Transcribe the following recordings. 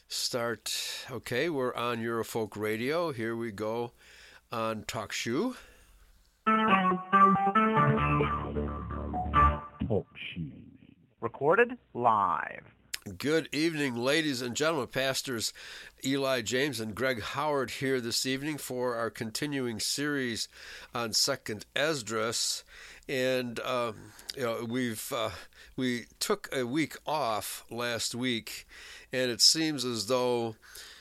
Start. Okay, we're on Eurofolk Radio. Here we go on TalkShoe. Talk shoe. Recorded live. Good evening, ladies and gentlemen. Pastors Eli James and Greg Howard here this evening for our continuing series on Second Esdras. And we took a week off last week, and it seems as though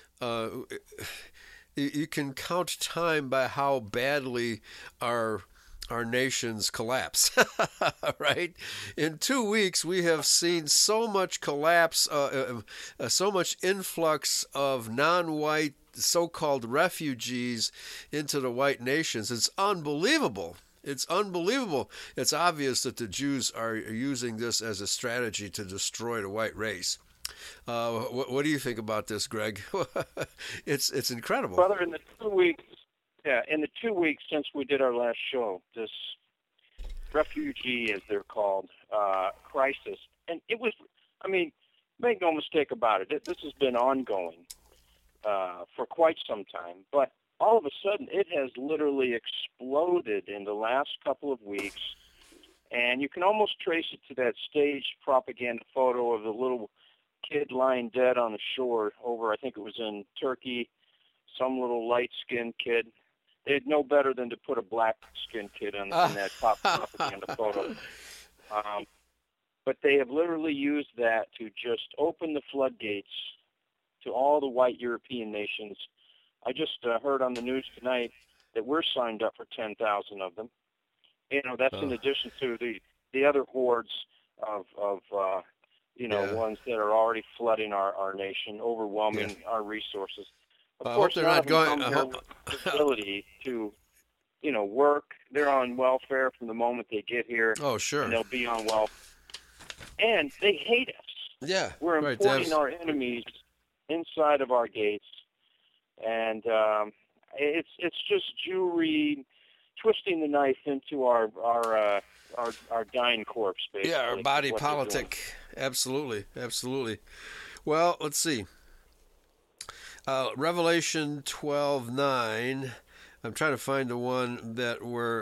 you can count time by how badly our nations collapse, right? In 2 weeks, we have seen so much collapse, so much influx of non-white so-called refugees into the white nations. It's unbelievable. It's unbelievable. It's obvious that the Jews are using this as a strategy to destroy the white race. What do you think about this, Greg? It's incredible. Brother, in the 2 weeks, in the 2 weeks since we did our last show, this refugee, as they're called, crisis, and it was, make no mistake about it, this has been ongoing for quite some time, but all of a sudden it has literally exploded in the last couple of weeks, and you can almost trace it to that staged propaganda photo of the little kid lying dead on the shore over, I think it was in Turkey, some little light-skinned kid. They'd know better than to put a black-skinned kid in that propaganda photo. But they have literally used that to just open the floodgates to all the white European nations. I just heard on the news tonight that we're signed up for 10,000 of them. That's in addition to the other hordes of ones that are already flooding our nation, overwhelming our resources. Of course, they're not going ability to, work. They're on welfare from the moment they get here. Oh, sure. And they'll be on welfare. And they hate us. Yeah, we're importing our enemies inside of our gates, and it's just Jewry twisting the knife into our dying corpse, basically. Yeah, our body politic. Absolutely, absolutely. Well, let's see. Revelation 12:9. I'm trying to find the one that where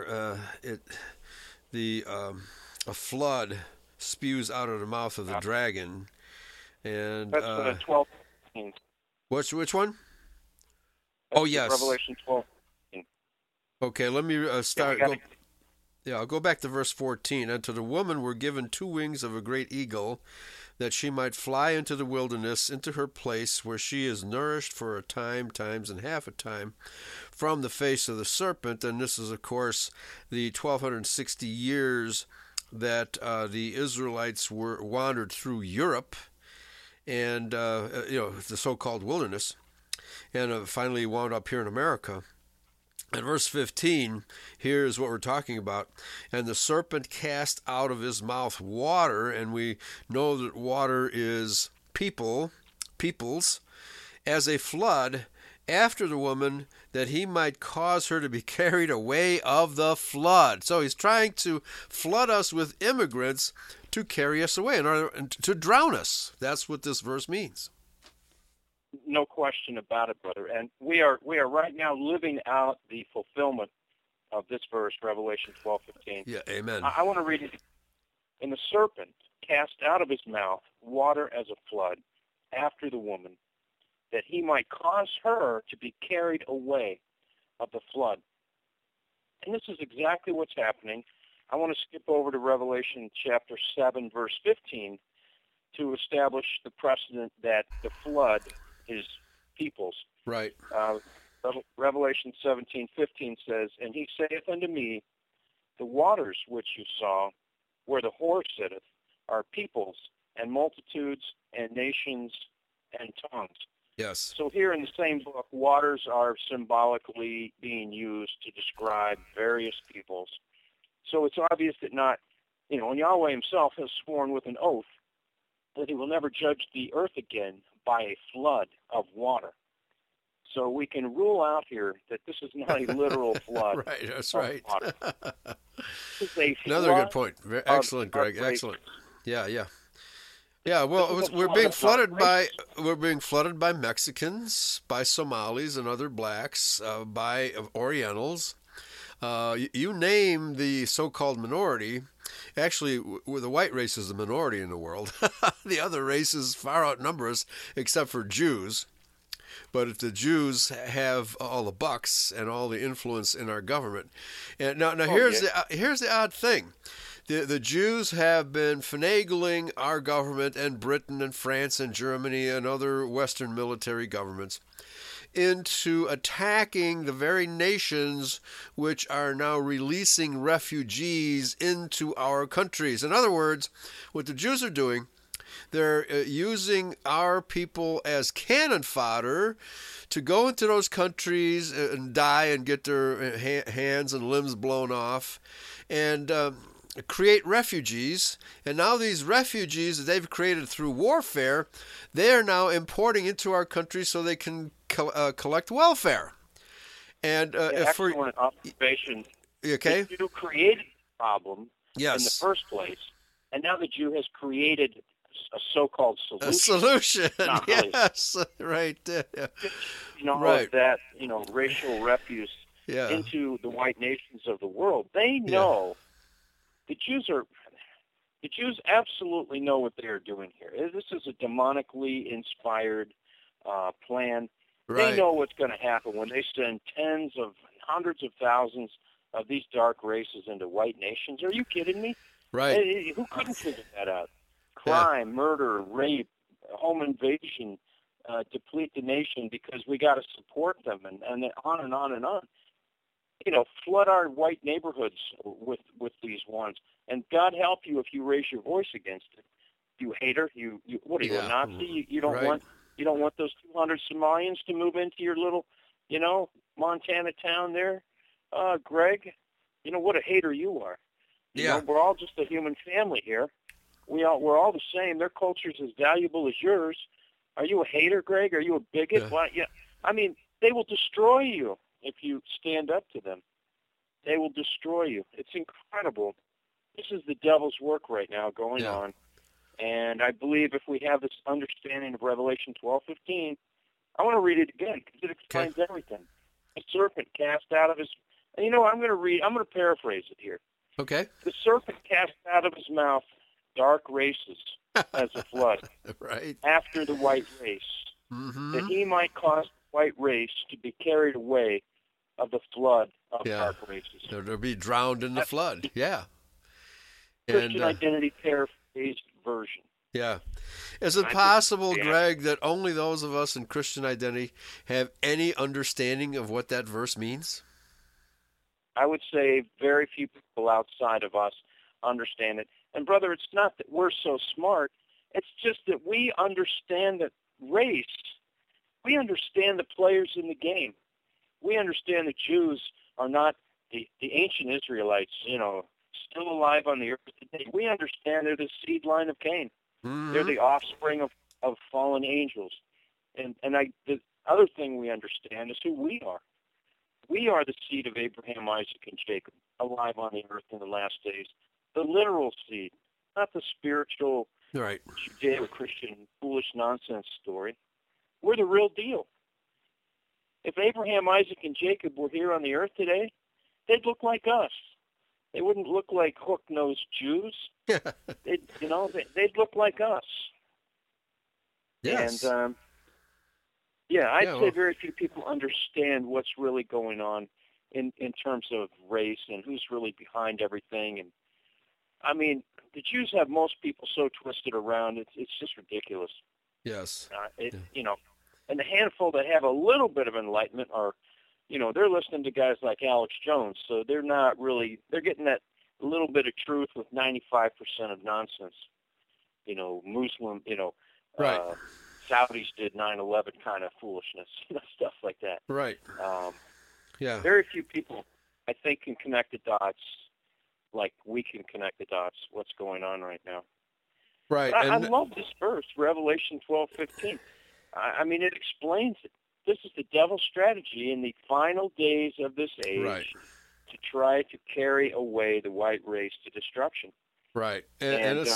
a flood spews out of the mouth of the dragon, and that's 12. Which one? Yes, Revelation 12. Okay, let me start. I'll go back to verse 14. And to the woman were given 2 wings of a great eagle, that she might fly into the wilderness, into her place where she is nourished for a time, times and half a time, from the face of the serpent. And this is, of course, the 1260 years that the Israelites wandered through Europe, and the so-called wilderness, and finally wound up here in America. And verse 15, here is what we're talking about. And the serpent cast out of his mouth water, and we know that water is peoples, as a flood after the woman, that he might cause her to be carried away of the flood. So he's trying to flood us with immigrants to carry us away, in order to drown us. That's what this verse means. No question about it, brother. And we are right now living out the fulfillment of this verse, Revelation 12:15. Yeah, amen. I want to read it. And the serpent cast out of his mouth water as a flood after the woman, that he might cause her to be carried away of the flood. And this is exactly what's happening. I want to skip over to Revelation chapter 7, verse 15, to establish the precedent that the flood is peoples. Right. Revelation 17:15 says, And he saith unto me, The waters which you saw, where the whore sitteth, are peoples and multitudes and nations and tongues. Yes. So here in the same book, waters are symbolically being used to describe various peoples. So it's obvious that and Yahweh himself has sworn with an oath that he will never judge the earth again by a flood of water. So we can rule out here that this is not a literal flood. Right, that's right. It's a Another good point. Excellent, Greg. Grace. Excellent. Yeah. Yeah, well, This is a we're being flood of flooded by Mexicans, by Somalis and other blacks, by Orientals. You name the so-called minority. Actually, the white race is the minority in the world. The other races far outnumber us, except for Jews. But if the Jews have all the bucks and all the influence in our government, and now here's the odd thing. The Jews have been finagling our government and Britain and France and Germany and other Western military governments into attacking the very nations which are now releasing refugees into our countries. In other words, what the Jews are doing, they're using our people as cannon fodder to go into those countries and die and get their hands and limbs blown off and create refugees. And now these refugees that they've created through warfare, they are now importing into our country so they can collect welfare. And excellent observation. Okay. The Jew created the problem Yes. in the first place, and now the Jew has created a so-called solution. A solution, Not really. yes, right. All Right. of that, racial refuse Yeah. into the white nations of the world. They know the Jews absolutely know what they are doing here. This is a demonically inspired plan. Right. They know what's going to happen when they send hundreds of thousands of these dark races into white nations. Are you kidding me? Right. Who couldn't figure that out? Crime, murder, rape, home invasion, deplete the nation because we got to support them, and on and on and on. Flood our white neighborhoods with these ones, and God help you if you raise your voice against it. You hater, what are you, a Nazi? You don't want those 200 Somalians to move into your little, Montana town there, Greg. What a hater you are. We're all just a human family here. We're all the same. Their culture's as valuable as yours. Are you a hater, Greg? Are you a bigot? Yeah. Why? Yeah. I mean, they will destroy you if you stand up to them. They will destroy you. It's incredible. This is the devil's work right now going on. And I believe if we have this understanding of Revelation 12:15, I want to read it again because it explains everything. The serpent cast out of his. And I'm going to paraphrase it here. Okay. The serpent cast out of his mouth dark races as a flood Right. after the white race, that he might cause the white race to be carried away of the flood of dark races. They'll be drowned in the flood. Yeah. Christian identity paraphrased version. Yeah. Is it possible, Greg, that only those of us in Christian identity have any understanding of what that verse means? I would say very few people outside of us understand it. And, brother, it's not that we're so smart. It's just that we understand that race. We understand the players in the game. We understand the Jews are not the ancient Israelites, still alive on the earth today. We understand they're the seed line of Cain. Mm-hmm. They're the offspring of fallen angels. And the other thing we understand is who we are. We are the seed of Abraham, Isaac, and Jacob, alive on the earth in the last days. The literal seed, not the spiritual, Judeo-Christian, foolish nonsense story. We're the real deal. If Abraham, Isaac, and Jacob were here on the earth today, they'd look like us. They wouldn't look like hook-nosed Jews. They'd look like us. Yes. And I'd say very few people understand what's really going on in terms of race and who's really behind everything. And I mean, the Jews have most people so twisted around; it's just ridiculous. Yes. And the handful that have a little bit of enlightenment are, they're listening to guys like Alex Jones, so they're getting that little bit of truth with 95% of nonsense. Muslim, Saudis did 9/11 kind of foolishness, stuff like that. Right. Very few people, I think, can connect the dots like we can connect the dots, what's going on right now. Right. I love this verse, Revelation 12:15. I mean, it explains it. This is the devil's strategy in the final days of this age to try to carry away the white race to destruction. Right. And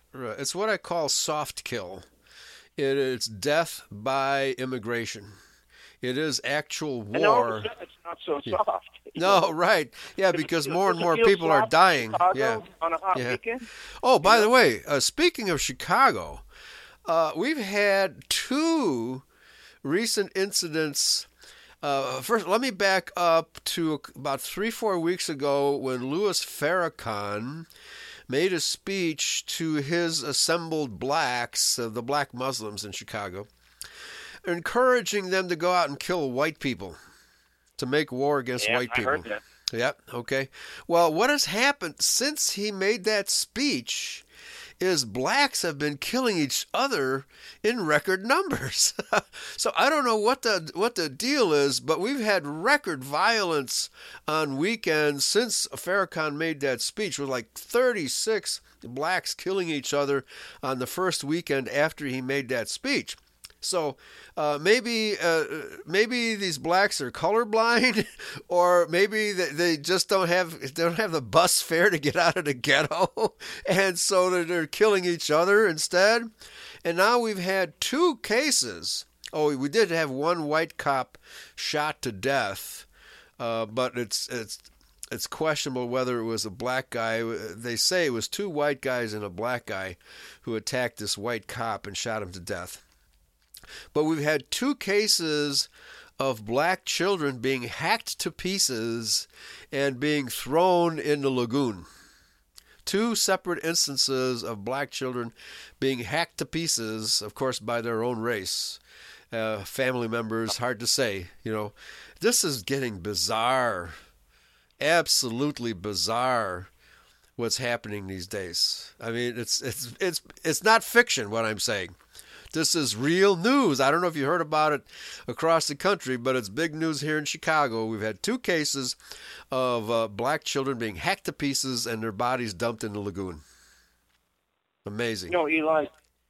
Right. It's what I call soft kill. It's death by immigration. It is actual And all of a war. sudden, it's not so Yeah. soft. No, right. Yeah, because more and more people are dying. Yeah. On a hot Yeah. weekend. Oh, by the way, speaking of Chicago, we've had two recent incidents. First, let me back up to about 3-4 weeks ago when Louis Farrakhan made a speech to his assembled blacks, the black Muslims in Chicago, encouraging them to go out and kill white people, to make war against white people. I heard that. Yep, okay. Well, what has happened since he made that speech is blacks have been killing each other in record numbers. So I don't know what the deal is, but we've had record violence on weekends since Farrakhan made that speech, with like 36 blacks killing each other on the first weekend after he made that speech. So maybe these blacks are colorblind, or maybe they just don't have the bus fare to get out of the ghetto, and so they're killing each other instead. And now we've had two cases. Oh, we did have one white cop shot to death, but it's questionable whether it was a black guy. They say it was two white guys and a black guy who attacked this white cop and shot him to death. But we've had two cases of black children being hacked to pieces and being thrown in the lagoon. Two separate instances of black children being hacked to pieces, of course, by their own race. Family members, hard to say. This is getting bizarre. Absolutely bizarre what's happening these days. I mean, it's not fiction what I'm saying. This is real news. I don't know if you heard about it across the country, but it's big news here in Chicago. We've had two cases of black children being hacked to pieces and their bodies dumped in the lagoon. Amazing. Eli,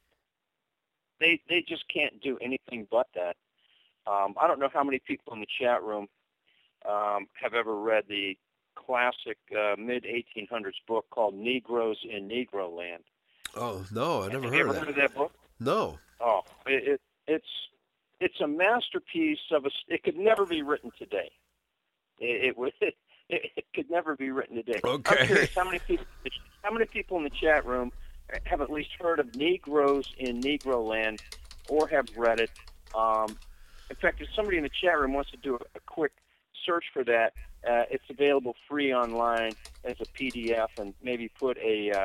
they just can't do anything but that. I don't know how many people in the chat room have ever read the classic mid-1800s book called Negroes in Negro Land. Oh, no, I never heard of that. Have you ever heard of that book? No. Oh, it's a masterpiece of it could never be written today. It could never be written today. Okay. I'm curious how many people in the chat room have at least heard of Negroes in Negro Land or have read it. In fact, if somebody in the chat room wants to do a quick search for that, it's available free online as a PDF, and maybe put a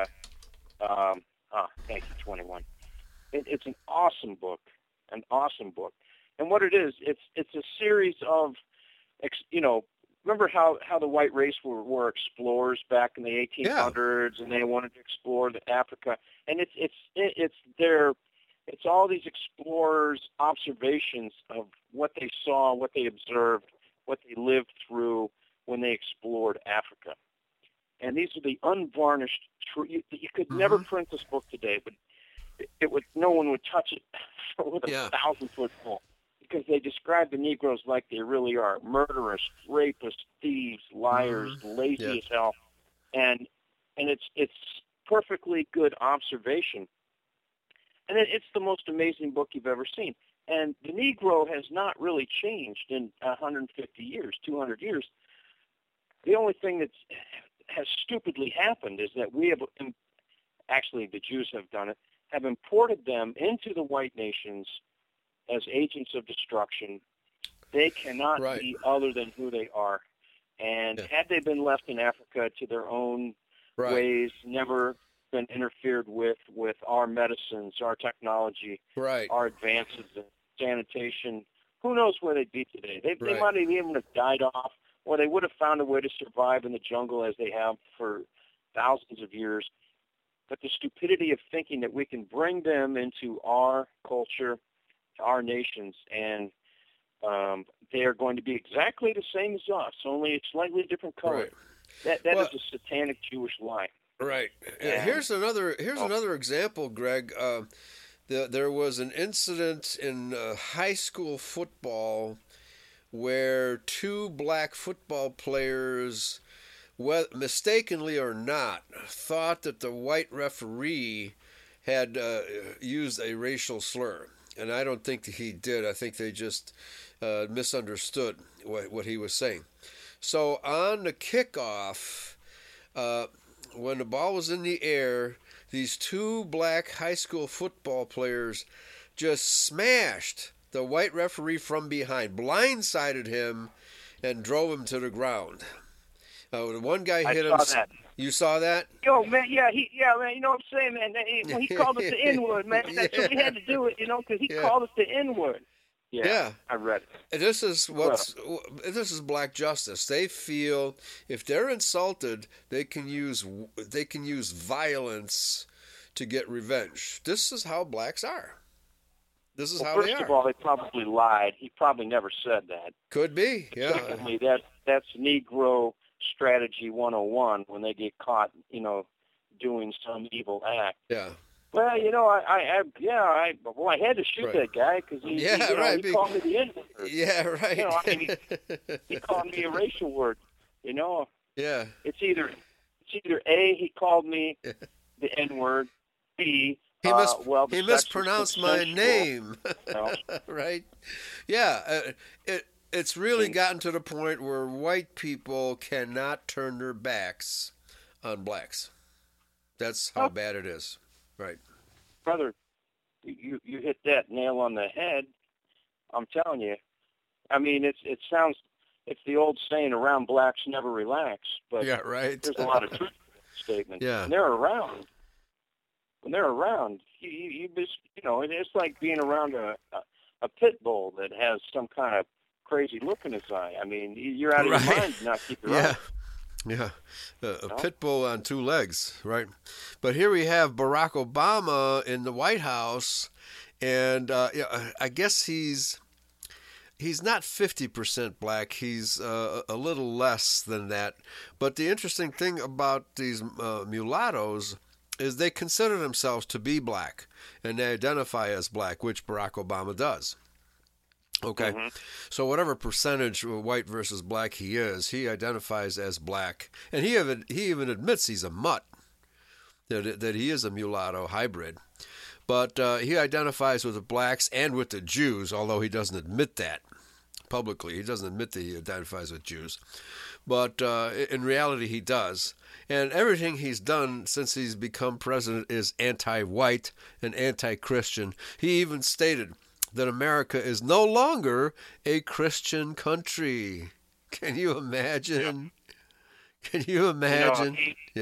thank you, 21. It's an awesome book, And what it is, it's a series of, remember how the white race were explorers back in the 1800s, and they wanted to explore Africa, and it's all these explorers' observations of what they saw, what they observed, what they lived through when they explored Africa. And these are the unvarnished truth. You could never print this book today, but no one would touch it with a 1,000-foot pole, because they describe the Negroes like they really are: murderous, rapists, thieves, liars, lazy as hell. And it's perfectly good observation. And it's the most amazing book you've ever seen. And the Negro has not really changed in 150 years, 200 years. The only thing that has stupidly happened is that we have, actually the Jews have done it, have imported them into the white nations as agents of destruction. They cannot be other than who they are. And had they been left in Africa to their own ways, never been interfered with our medicines, our technology, our advances in sanitation, who knows where they'd be today. They might even have died off, or they would have found a way to survive in the jungle as they have for thousands of years. But the stupidity of thinking that we can bring them into our culture, our nations, and they are going to be exactly the same as us, only a slightly different color. That is a satanic Jewish lie. Right. Here's another example, Greg. There was an incident in high school football where two black football players, mistakenly or not, thought that the white referee had used a racial slur. And I don't think that he did. I think they just misunderstood what he was saying. So on the kickoff, when the ball was in the air, these two black high school football players just smashed the white referee from behind, blindsided him, and drove him to the ground. One guy hit him. I saw that. You saw that? Yo, man, man, you know what I'm saying, man? He called us the N-word, man. That's what we had to do it, because he called us the N-word. Yeah, I read it. This is black justice. They feel if they're insulted, they can use violence to get revenge. This is how blacks are. This is how they are. First of all, they probably lied. He probably never said that. Could be, yeah. Secondly, that's Negro strategy 101 when they get caught, doing some evil act. Yeah. Well, I had to shoot that guy because he called me the N-word. Yeah, right. He called me a racial word. Yeah. It's either A, he called me the N-word. B, he mispronounced my name. Right? Yeah. It's really gotten to the point where white people cannot turn their backs on blacks. That's how bad it is. Right. Brother, you hit that nail on the head. I'm telling you. I mean, it's the old saying, around blacks never relax. But yeah, right. There's a lot of truth to that statement. Yeah. When they're around, you just, it's like being around a pit bull that has some kind of crazy look in his eye. I mean, you're out of your mind to not keep your eye. Yeah, a pit bull on two legs, right? But here we have Barack Obama in the White House, and I guess he's not 50% black. He's a little less than that. But the interesting thing about these mulattoes is they consider themselves to be black, and they identify as black, which Barack Obama does. Okay, So whatever percentage white versus black he is, he identifies as black, and he even admits he's a mutt, that he is a mulatto hybrid. But he identifies with the blacks and with the Jews, although he doesn't admit that publicly. He doesn't admit that he identifies with Jews, but in reality he does. And everything he's done since he's become president is anti-white and anti-Christian. He even stated that America is no longer a Christian country. Can you imagine? Can you imagine?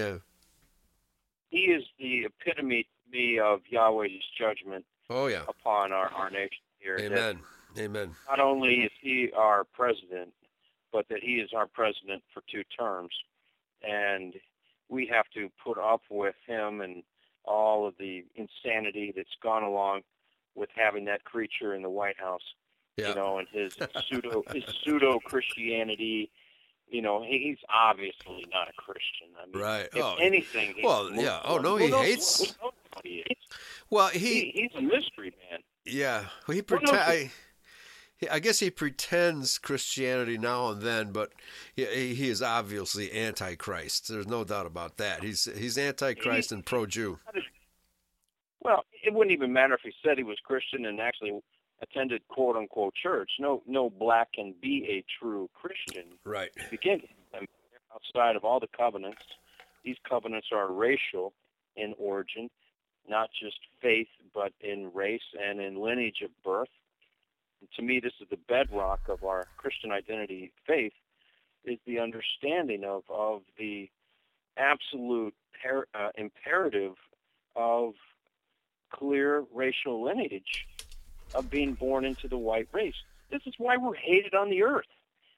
He is the epitome to me of Yahweh's judgment upon our nation here. Amen. Amen. Not only is he our president, but that he is our president for 2 terms. And we have to put up with him and all of the insanity that's gone along with having that creature in the White House, and his pseudo Christianity. He's obviously not a Christian. I mean, right. If anything, he's he hates. Well, he's a mystery man. Yeah, well, I guess he pretends Christianity now and then, but he is obviously anti-Christ. There's no doubt about that. He's anti-Christ and pro-Jew. Well, it wouldn't even matter if he said he was Christian and actually attended quote-unquote church. No black can be a true Christian. Right. To begin with. I mean, outside of all the covenants, these covenants are racial in origin, not just faith, but in race and in lineage of birth. And to me, this is the bedrock of our Christian identity faith, is the understanding of the absolute imperative of clear racial lineage of being born into the white race. This is why we're hated on the earth.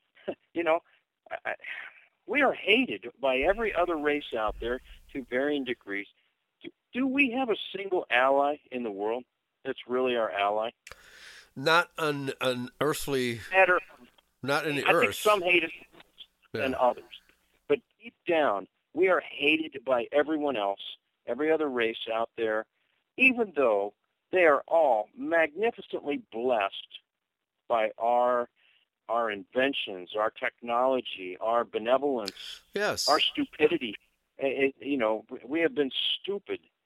We are hated by every other race out there to varying degrees. Do we have a single ally in the world that's really our ally? Not an earthly. Not in the earth. I think some hate us than others. But deep down, we are hated by everyone else, every other race out there, even though they are all magnificently blessed by our inventions, our technology, our benevolence, yes, our stupidity. We have been stupid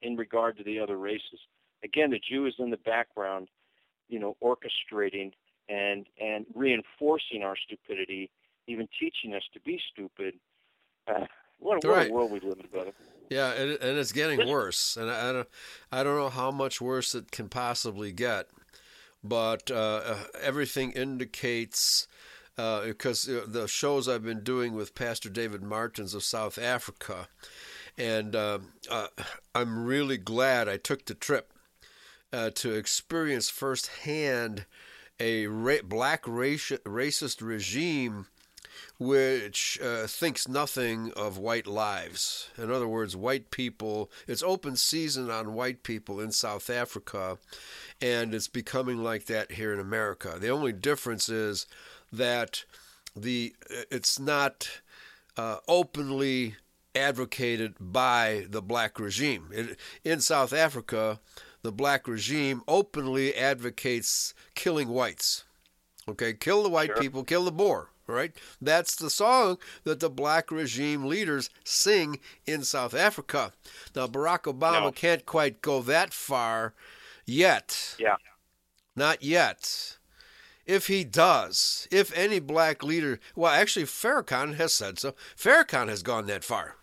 in regard to the other races. Again, the Jew is in the background, orchestrating and reinforcing our stupidity, even teaching us to be stupid. What a world we live in, brother. Yeah, and it's getting worse, and I don't know how much worse it can possibly get, but everything indicates, because the shows I've been doing with Pastor David Martins of South Africa, and I'm really glad I took the trip to experience firsthand a black racist regime which thinks nothing of white lives. In other words, white people, it's open season on white people in South Africa, and it's becoming like that here in America. The only difference is that it's not openly advocated by the black regime. In South Africa, the black regime openly advocates killing whites. Okay, kill the white people, kill the Boer. Right? That's the song that the black regime leaders sing in South Africa. Now, Barack Obama can't quite go that far yet. Yeah. Not yet. If he does, if any black leader, well, actually, Farrakhan has said so. Farrakhan has gone that far.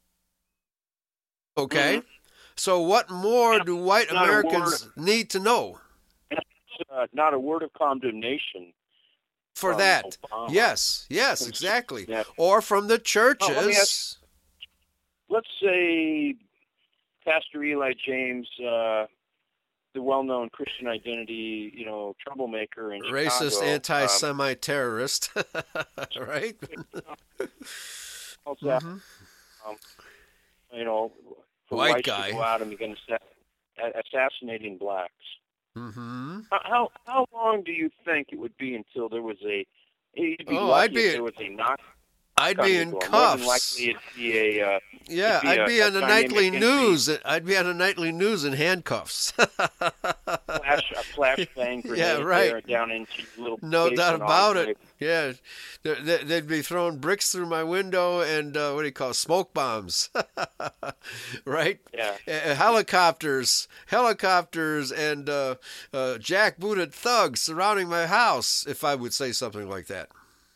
Okay? Mm-hmm. So what more do white Americans need to know? Not a word of condemnation. For that. Obama. Yes, exactly. Yeah. Or from the churches. Let's say Pastor Eli James, the well-known Christian identity, troublemaker in racist, Chicago, anti-Semite-terrorist, right? Mm-hmm. For white guy to go out and begin assassinating blacks. Mm-hmm. How long do you think it would be until there was a? I'd be in cuffs. More than likely, it'd be a. I'd be on the nightly news. I'd be on the nightly news in handcuffs. A flashbang grenade down into little. No doubt about it. Yeah, they'd be throwing bricks through my window and what do you call smoke bombs, right? Yeah. Helicopters, and jackbooted thugs surrounding my house. If I would say something like that.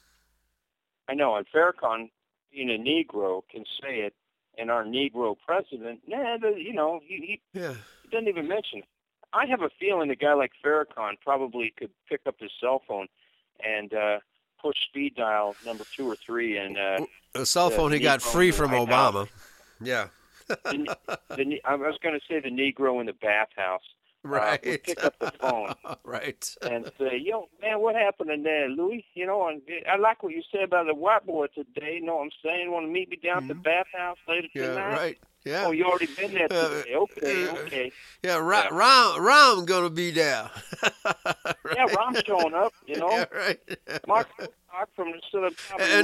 I know, and Farrakhan, being a Negro, can say it, and our Negro president, he doesn't even mention it. I have a feeling a guy like Farrakhan probably could pick up his cell phone and push speed dial number 2 or 3, and a cell phone he got free from Obama. Yeah. I was going to say the Negro in the bathhouse. Right. Would pick up the phone. Right. And say, man, what happened in there, Louis? And I like what you said about the white boy today. You know what I'm saying? Want to meet me down at the bathhouse later tonight? Yeah, right. Yeah. Oh, you already been there today. Okay. Yeah, Rom gonna be there. Right. Yeah, Rom's showing up, Yeah, right. Mark from the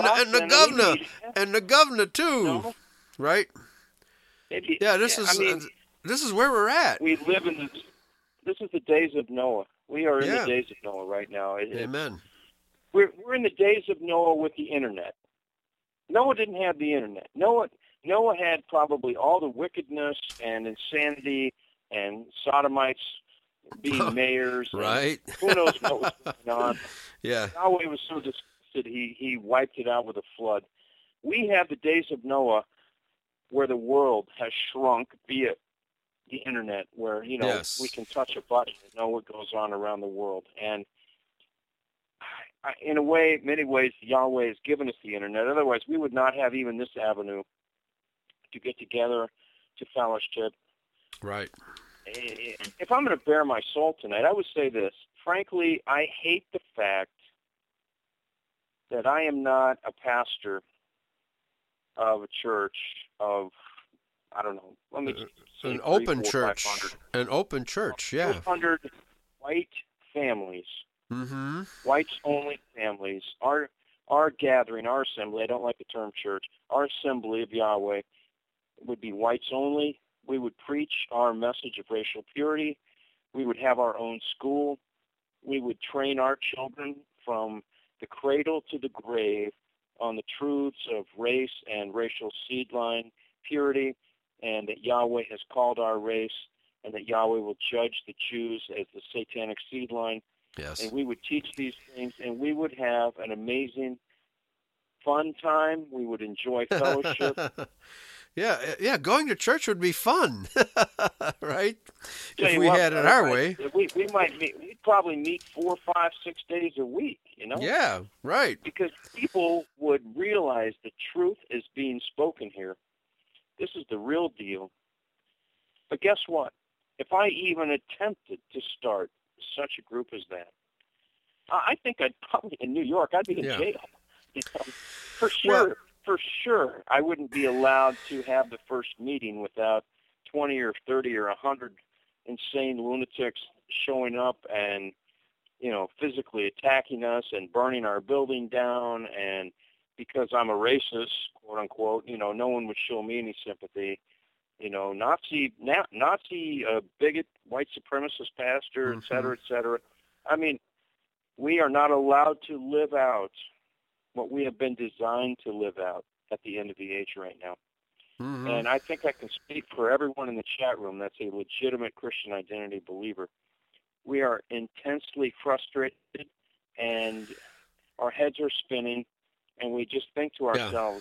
and the governor too. Right? Maybe, this is where we're at. We live in this. This is the days of Noah. We are in the days of Noah right now. Amen. We're in the days of Noah with the internet. Noah didn't have the internet. Noah had probably all the wickedness and insanity and sodomites being mayors. Right. Who knows what was going on. Yeah. Yahweh was so disgusted he wiped it out with a flood. We have the days of Noah where the world has shrunk via the internet, where we can touch a button and know what goes on around the world. And in many ways, Yahweh has given us the internet. Otherwise, we would not have even this avenue to get together, to fellowship. Right. If I'm going to bare my soul tonight, I would say this. Frankly, I hate the fact that I am not a pastor of a church of, I don't know, let me say an open church. An open church, yeah. 200 white families, mm-hmm. whites-only families. Our gathering, our assembly, I don't like the term church, our assembly of Yahweh would be whites only. We would preach our message of racial purity. We would have our own school. We would train our children from the cradle to the grave on the truths of race and racial seed line purity. and that Yahweh has called our race, and that Yahweh will judge the Jews as the satanic seed line. Yes. And we would teach these things, and we would have an amazing, fun time. We would enjoy fellowship. Yeah. Going to church would be fun, right? Tell If you we what, had it brother, our way. we might meet. We'd probably meet 4, 5, 6 days a week. Yeah, right. Because people would realize the truth is being spoken here. This is the real deal. But guess what? If I even attempted to start such a group as that, I think I'd probably, in New York, I'd be in jail. For sure. For sure, I wouldn't be allowed to have the first meeting without 20 or 30 or 100 insane lunatics showing up and, physically attacking us and burning our building down. And because I'm a racist, quote unquote, no one would show me any sympathy. Nazi, bigot, white supremacist pastor, et cetera, et cetera. I mean, we are not allowed to live out what we have been designed to live out at the end of the age right now. Mm-hmm. And I think I can speak for everyone in the chat room that's a legitimate Christian identity believer. We are intensely frustrated, and our heads are spinning, and we just think to ourselves,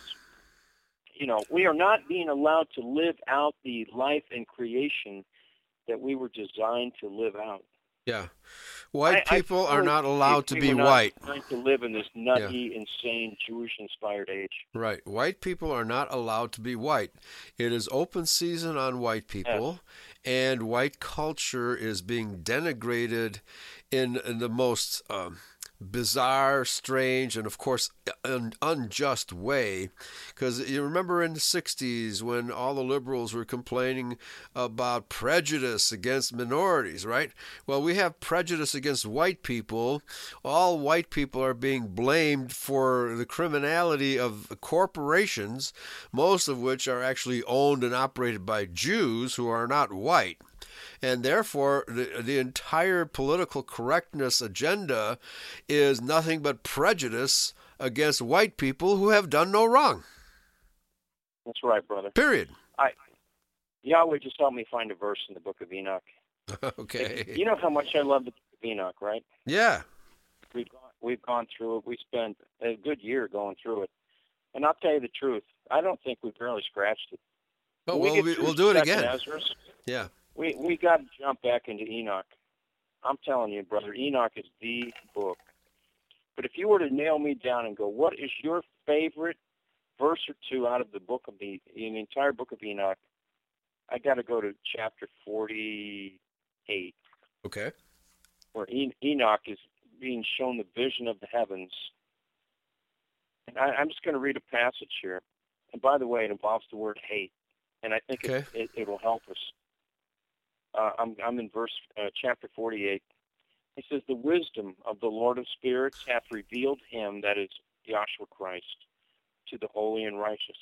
we are not being allowed to live out the life and creation that we were designed to live out. Yeah. White people are not allowed to be white. Trying to live in this nutty, insane, Jewish-inspired age. Right. White people are not allowed to be white. It is open season on white people, and white culture is being denigrated in the most bizarre, strange, and of course unjust way. Because you remember in the 60s when all the liberals were complaining about prejudice against minorities, right? Well, we have prejudice against white people. All white people are being blamed for the criminality of corporations, most of which are actually owned and operated by Jews who are not white. And therefore, the entire political correctness agenda is nothing but prejudice against white people who have done no wrong. That's right, brother. Period. Yahweh just helped me find a verse in the book of Enoch. Okay. You know how much I love the book of Enoch, right? Yeah. We've gone through it. We spent a good year going through it. And I'll tell you the truth, I don't think we barely scratched it. Oh, well, we'll do it again. Ezra's, yeah. We got to jump back into Enoch. I'm telling you, brother, Enoch is the book. But if you were to nail me down and go, what is your favorite verse or two out of the entire book of Enoch, I got to go to chapter 48. Okay. Where Enoch is being shown the vision of the heavens. And I'm just going to read a passage here. And by the way, it involves the word hate. And I think it will help us. I'm in chapter 48. It says, the wisdom of the Lord of spirits hath revealed him, that is Yahshua Christ, to the holy and righteous.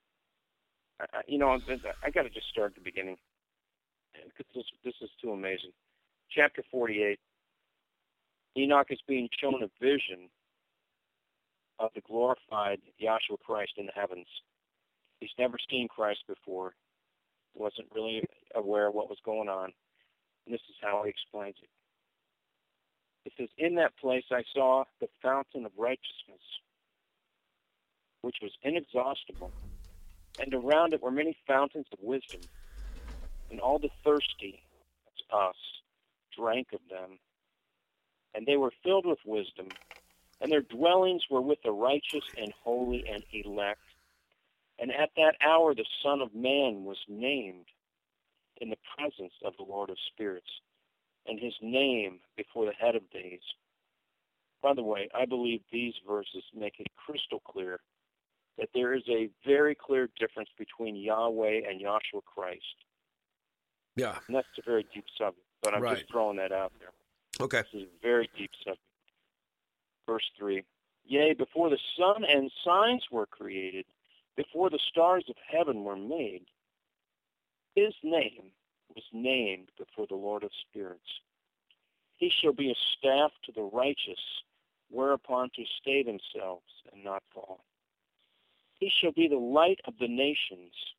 I got to just start at the beginning, because this is too amazing. Chapter 48, Enoch is being shown a vision of the glorified Yahshua Christ in the heavens. He's never seen Christ before. Wasn't really aware of what was going on. And this is how he explains it. It says, in that place I saw the fountain of righteousness, which was inexhaustible, and around it were many fountains of wisdom, and all the thirsty, that's us, drank of them. And they were filled with wisdom, and their dwellings were with the righteous and holy and elect. And at that hour the Son of Man was named in the presence of the Lord of spirits, and his name before the head of days. By the way, I believe these verses make it crystal clear that there is a very clear difference between Yahweh and Yahshua Christ. Yeah. And that's a very deep subject, but I'm just throwing that out there. Okay. This is a very deep subject. Verse 3, yea, before the sun and signs were created, before the stars of heaven were made, his name was named before the Lord of spirits. He shall be a staff to the righteous, whereupon to stay themselves and not fall. He shall be the light of the nations,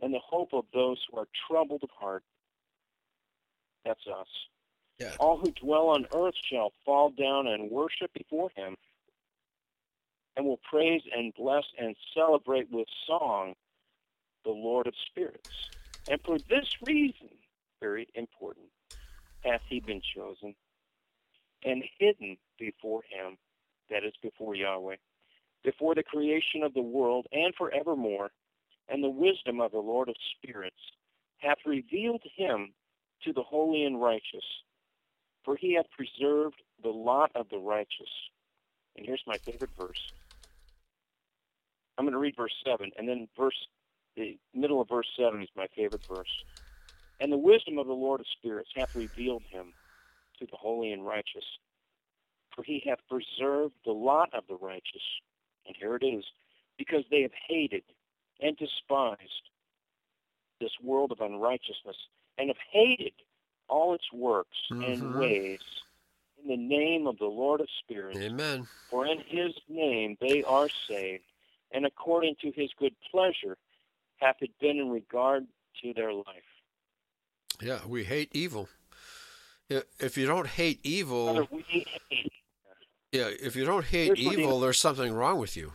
and the hope of those who are troubled of heart. That's us. Yeah. All who dwell on earth shall fall down and worship before him, and will praise and bless and celebrate with song the Lord of spirits. And for this reason, very important, hath he been chosen and hidden before him, that is, before Yahweh, before the creation of the world and forevermore, and the wisdom of the Lord of spirits hath revealed him to the holy and righteous. For he hath preserved the lot of the righteous. And here's my favorite verse. I'm going to read verse 7, and then the middle of verse 7 is my favorite verse. And the wisdom of the Lord of spirits hath revealed him to the holy and righteous. For he hath preserved the lot of the righteous. And here it is. Because they have hated and despised this world of unrighteousness, and have hated all its works and ways, in the name of the Lord of spirits. Amen. For in his name they are saved, and according to his good pleasure hath it been in regard to their life. Yeah, we hate evil. If you don't hate evil, Father, we hate. yeah, if you don't hate evil, there's something wrong with you.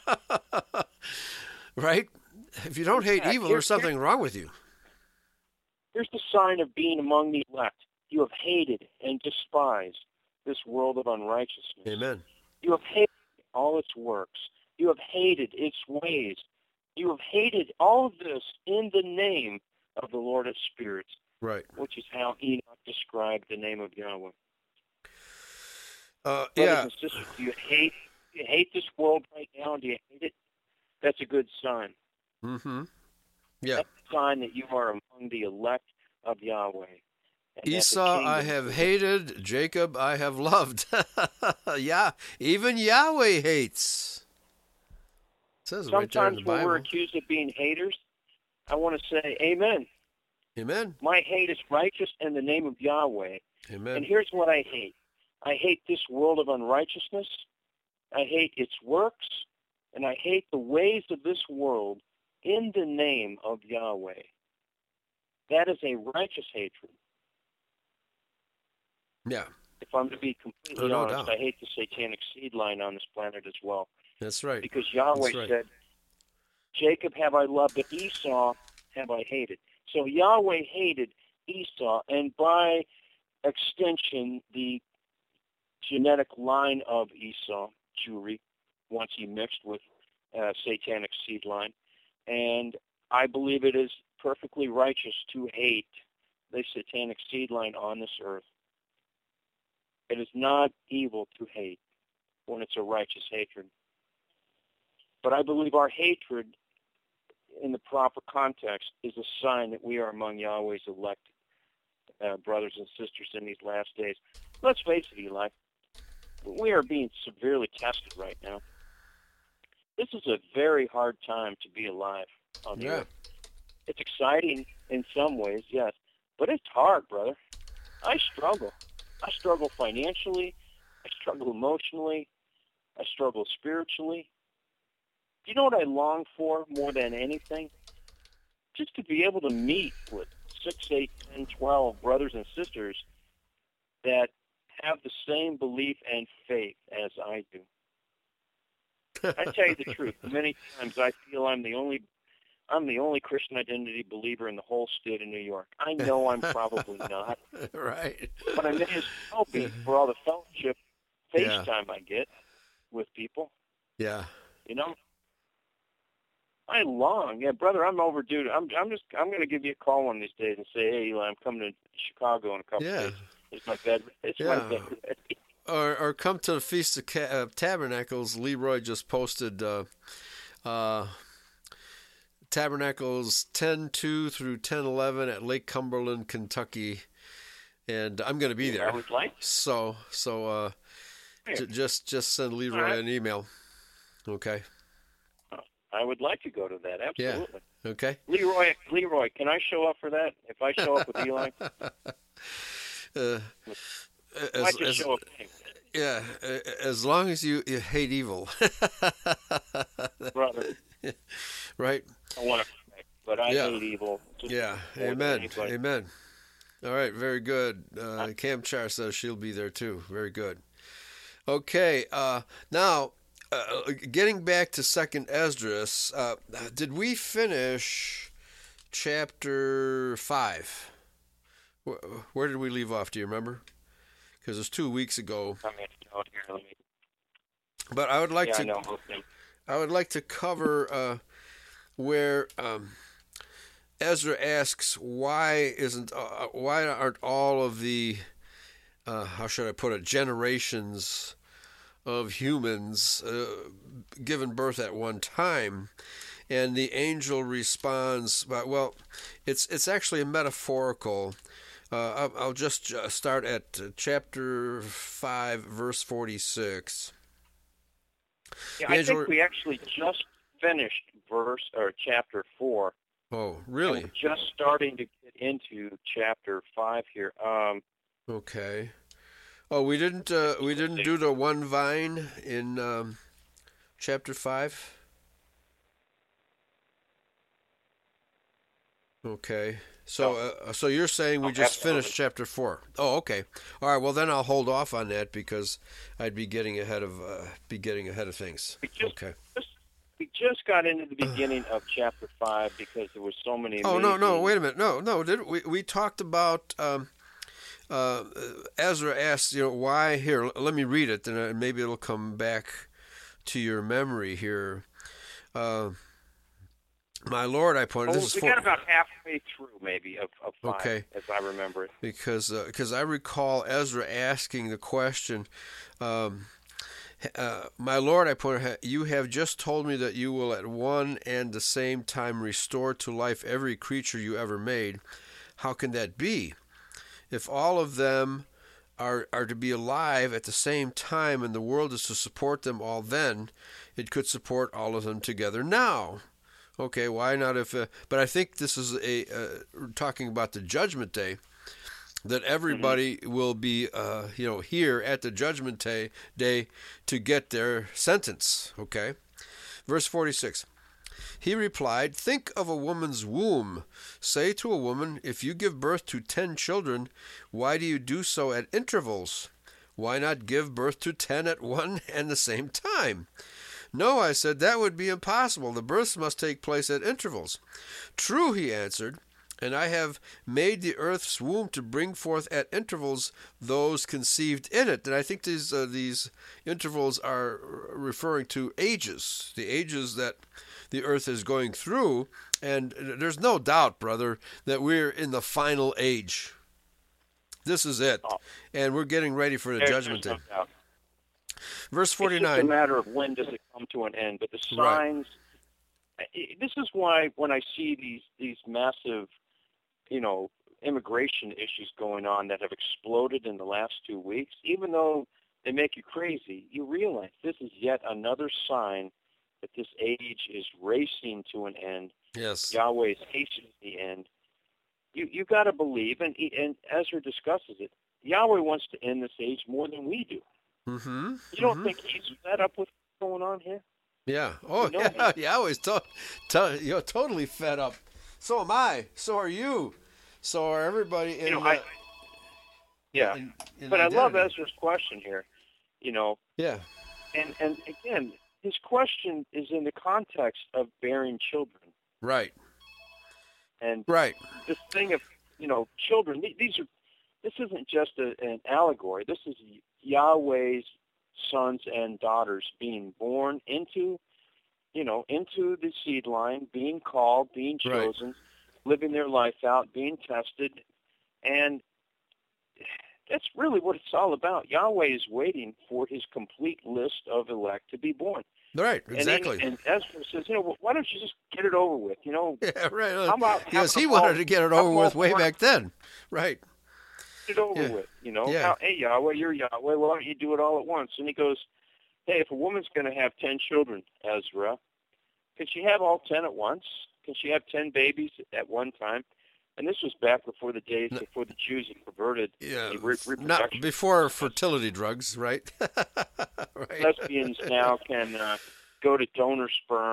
Right? If you don't hate evil, there's something wrong with you. Here's the sign of being among the elect. You have hated and despised this world of unrighteousness. Amen. You have hated all its works. You have hated its ways. You have hated all of this in the name of the Lord of spirits. Right. Which is how Enoch described the name of Yahweh. Yeah. Brothers and sisters, do you hate this world right now? Do you hate it? That's a good sign. Mm-hmm. Yeah. That's a sign that you are among the elect of Yahweh. Esau I have hated, Jacob I have loved. Yeah, even Yahweh hates. It says it right there in the Bible. Sometimes when we're accused of being haters, I want to say, amen. Amen. My hate is righteous in the name of Yahweh. Amen. And here's what I hate. I hate this world of unrighteousness. I hate its works. And I hate the ways of this world in the name of Yahweh. That is a righteous hatred. Yeah. If I'm to be completely honest, doubt. I hate the satanic seed line on this planet as well. That's right. Because Yahweh said, Jacob have I loved, but Esau have I hated. So Yahweh hated Esau, and by extension, the genetic line of Esau, Jewry, once he mixed with satanic seed line. And I believe it is perfectly righteous to hate the satanic seed line on this earth. It is not evil to hate when it's a righteous hatred. But I believe our hatred in the proper context is a sign that we are among Yahweh's elect brothers and sisters in these last days. Let's face it, Eli. We are being severely tested right now. This is a very hard time to be alive on the earth. It's exciting in some ways, yes, but it's hard, brother. I struggle. I struggle financially. I struggle emotionally. I struggle spiritually. Do you know what I long for more than anything? Just to be able to meet with 6, 8, 10, 12 brothers and sisters that have the same belief and faith as I do. I tell you the truth. Many times I feel I'm the only Christian identity believer in the whole state of New York. I know I'm probably not. Right. But I may as well be for all the fellowship, FaceTime I get with people. Yeah. You know? I long. Yeah, brother, I'm overdue. I'm going to give you a call one of these days and say, hey, Eli, I'm coming to Chicago in a couple days. It's my bed. My bed ready. Or come to the Feast of Tabernacles. Leroy just posted Tabernacles 10-2 through 10-11 at Lake Cumberland, Kentucky, and I'm going to be there. I would like. So just send Leroy an email. Okay. I would like to go to that. Absolutely. Yeah. Okay. Leroy, can I show up for that? If I show up with Eli. Show up. Yeah, as long as you hate evil. Brother. Right? I want but I hate evil. Yeah, amen, amen. All right, very good. Cam Char says she'll be there too. Very good. Okay, now getting back to Second Esdras, did we finish chapter 5? Where did we leave off? Do you remember? Because it was 2 weeks ago. But I would like to cover where Ezra asks why aren't all of the how should I put it, generations of humans given birth at one time, and the angel responds, well, it's actually a metaphorical. I'll just start at chapter 5, verse 46. Yeah, I think we actually just finished chapter 4. Oh, really? And we're just starting to get into chapter 5 here. Okay. Oh, we didn't do the one vine in chapter 5. Okay. So so you're saying we just finished chapter 4? Oh, okay. All right. Well, then I'll hold off on that because I'd be getting ahead of things. We just got into the beginning of chapter 5 because there was so many. Oh no! Wait a minute! No! Did we talked about Ezra asked, why here? Let me read it, and maybe it'll come back to your memory here. My Lord, I pointed. We got about halfway through, maybe of 5, okay, as I remember it. Because I recall Ezra asking the question. My Lord, I pointed, you have just told me that you will at one and the same time restore to life every creature you ever made. How can that be? If all of them are to be alive at the same time and the world is to support them all then, it could support all of them together now. Okay, why not if... but I think this is talking about the Judgment Day, that everybody will be, here at the Judgment Day to get their sentence. Okay? Verse 46. He replied, think of a woman's womb. Say to a woman, if you give birth to 10 children, why do you do so at intervals? Why not give birth to 10 at one and the same time? No, I said, that would be impossible. The births must take place at intervals. True, he answered, and I have made the earth's womb to bring forth at intervals those conceived in it. And I think these intervals are referring to ages, the ages that the earth is going through. And there's no doubt, brother, that we're in the final age. This is it. And we're getting ready for the Judgment Day. No doubt. Verse 49. It's just a matter of when does it come to an end. But the signs, this is why when I see these massive, immigration issues going on that have exploded in the last 2 weeks, even though they make you crazy, you realize this is yet another sign that this age is racing to an end. Yes. Yahweh is hastening the end. You got to believe, and Ezra discusses it, Yahweh wants to end this age more than we do. Mm-hmm. You don't think he's fed up with what's going on here? Yeah. Oh, yeah. Yahweh's totally fed up. So am I. So are you. So are everybody in but I love Ezra's question here. Yeah. And again, his question is in the context of bearing children. Right. And right. This thing of, children, this isn't just an allegory. This is Yahweh's sons and daughters being born into the seed line, being called, being chosen, living their life out, being tested. And that's really what it's all about. Yahweh is waiting for his complete list of elect to be born. Right, exactly. And Ezra says, why don't you just get it over with? Yeah, right. How about because he wanted to get it over with way back then. Right. Get it over with, Yeah. Hey, Yahweh, you're Yahweh. Why don't you do it all at once? And he goes, hey, if a woman's going to have 10 children, Ezra, can she have all 10 at once? Can she have 10 babies at one time? And this was back before the days before the Jews had perverted reproduction. Not before fertility drugs, right? Right. Lesbians now can go to donor sperm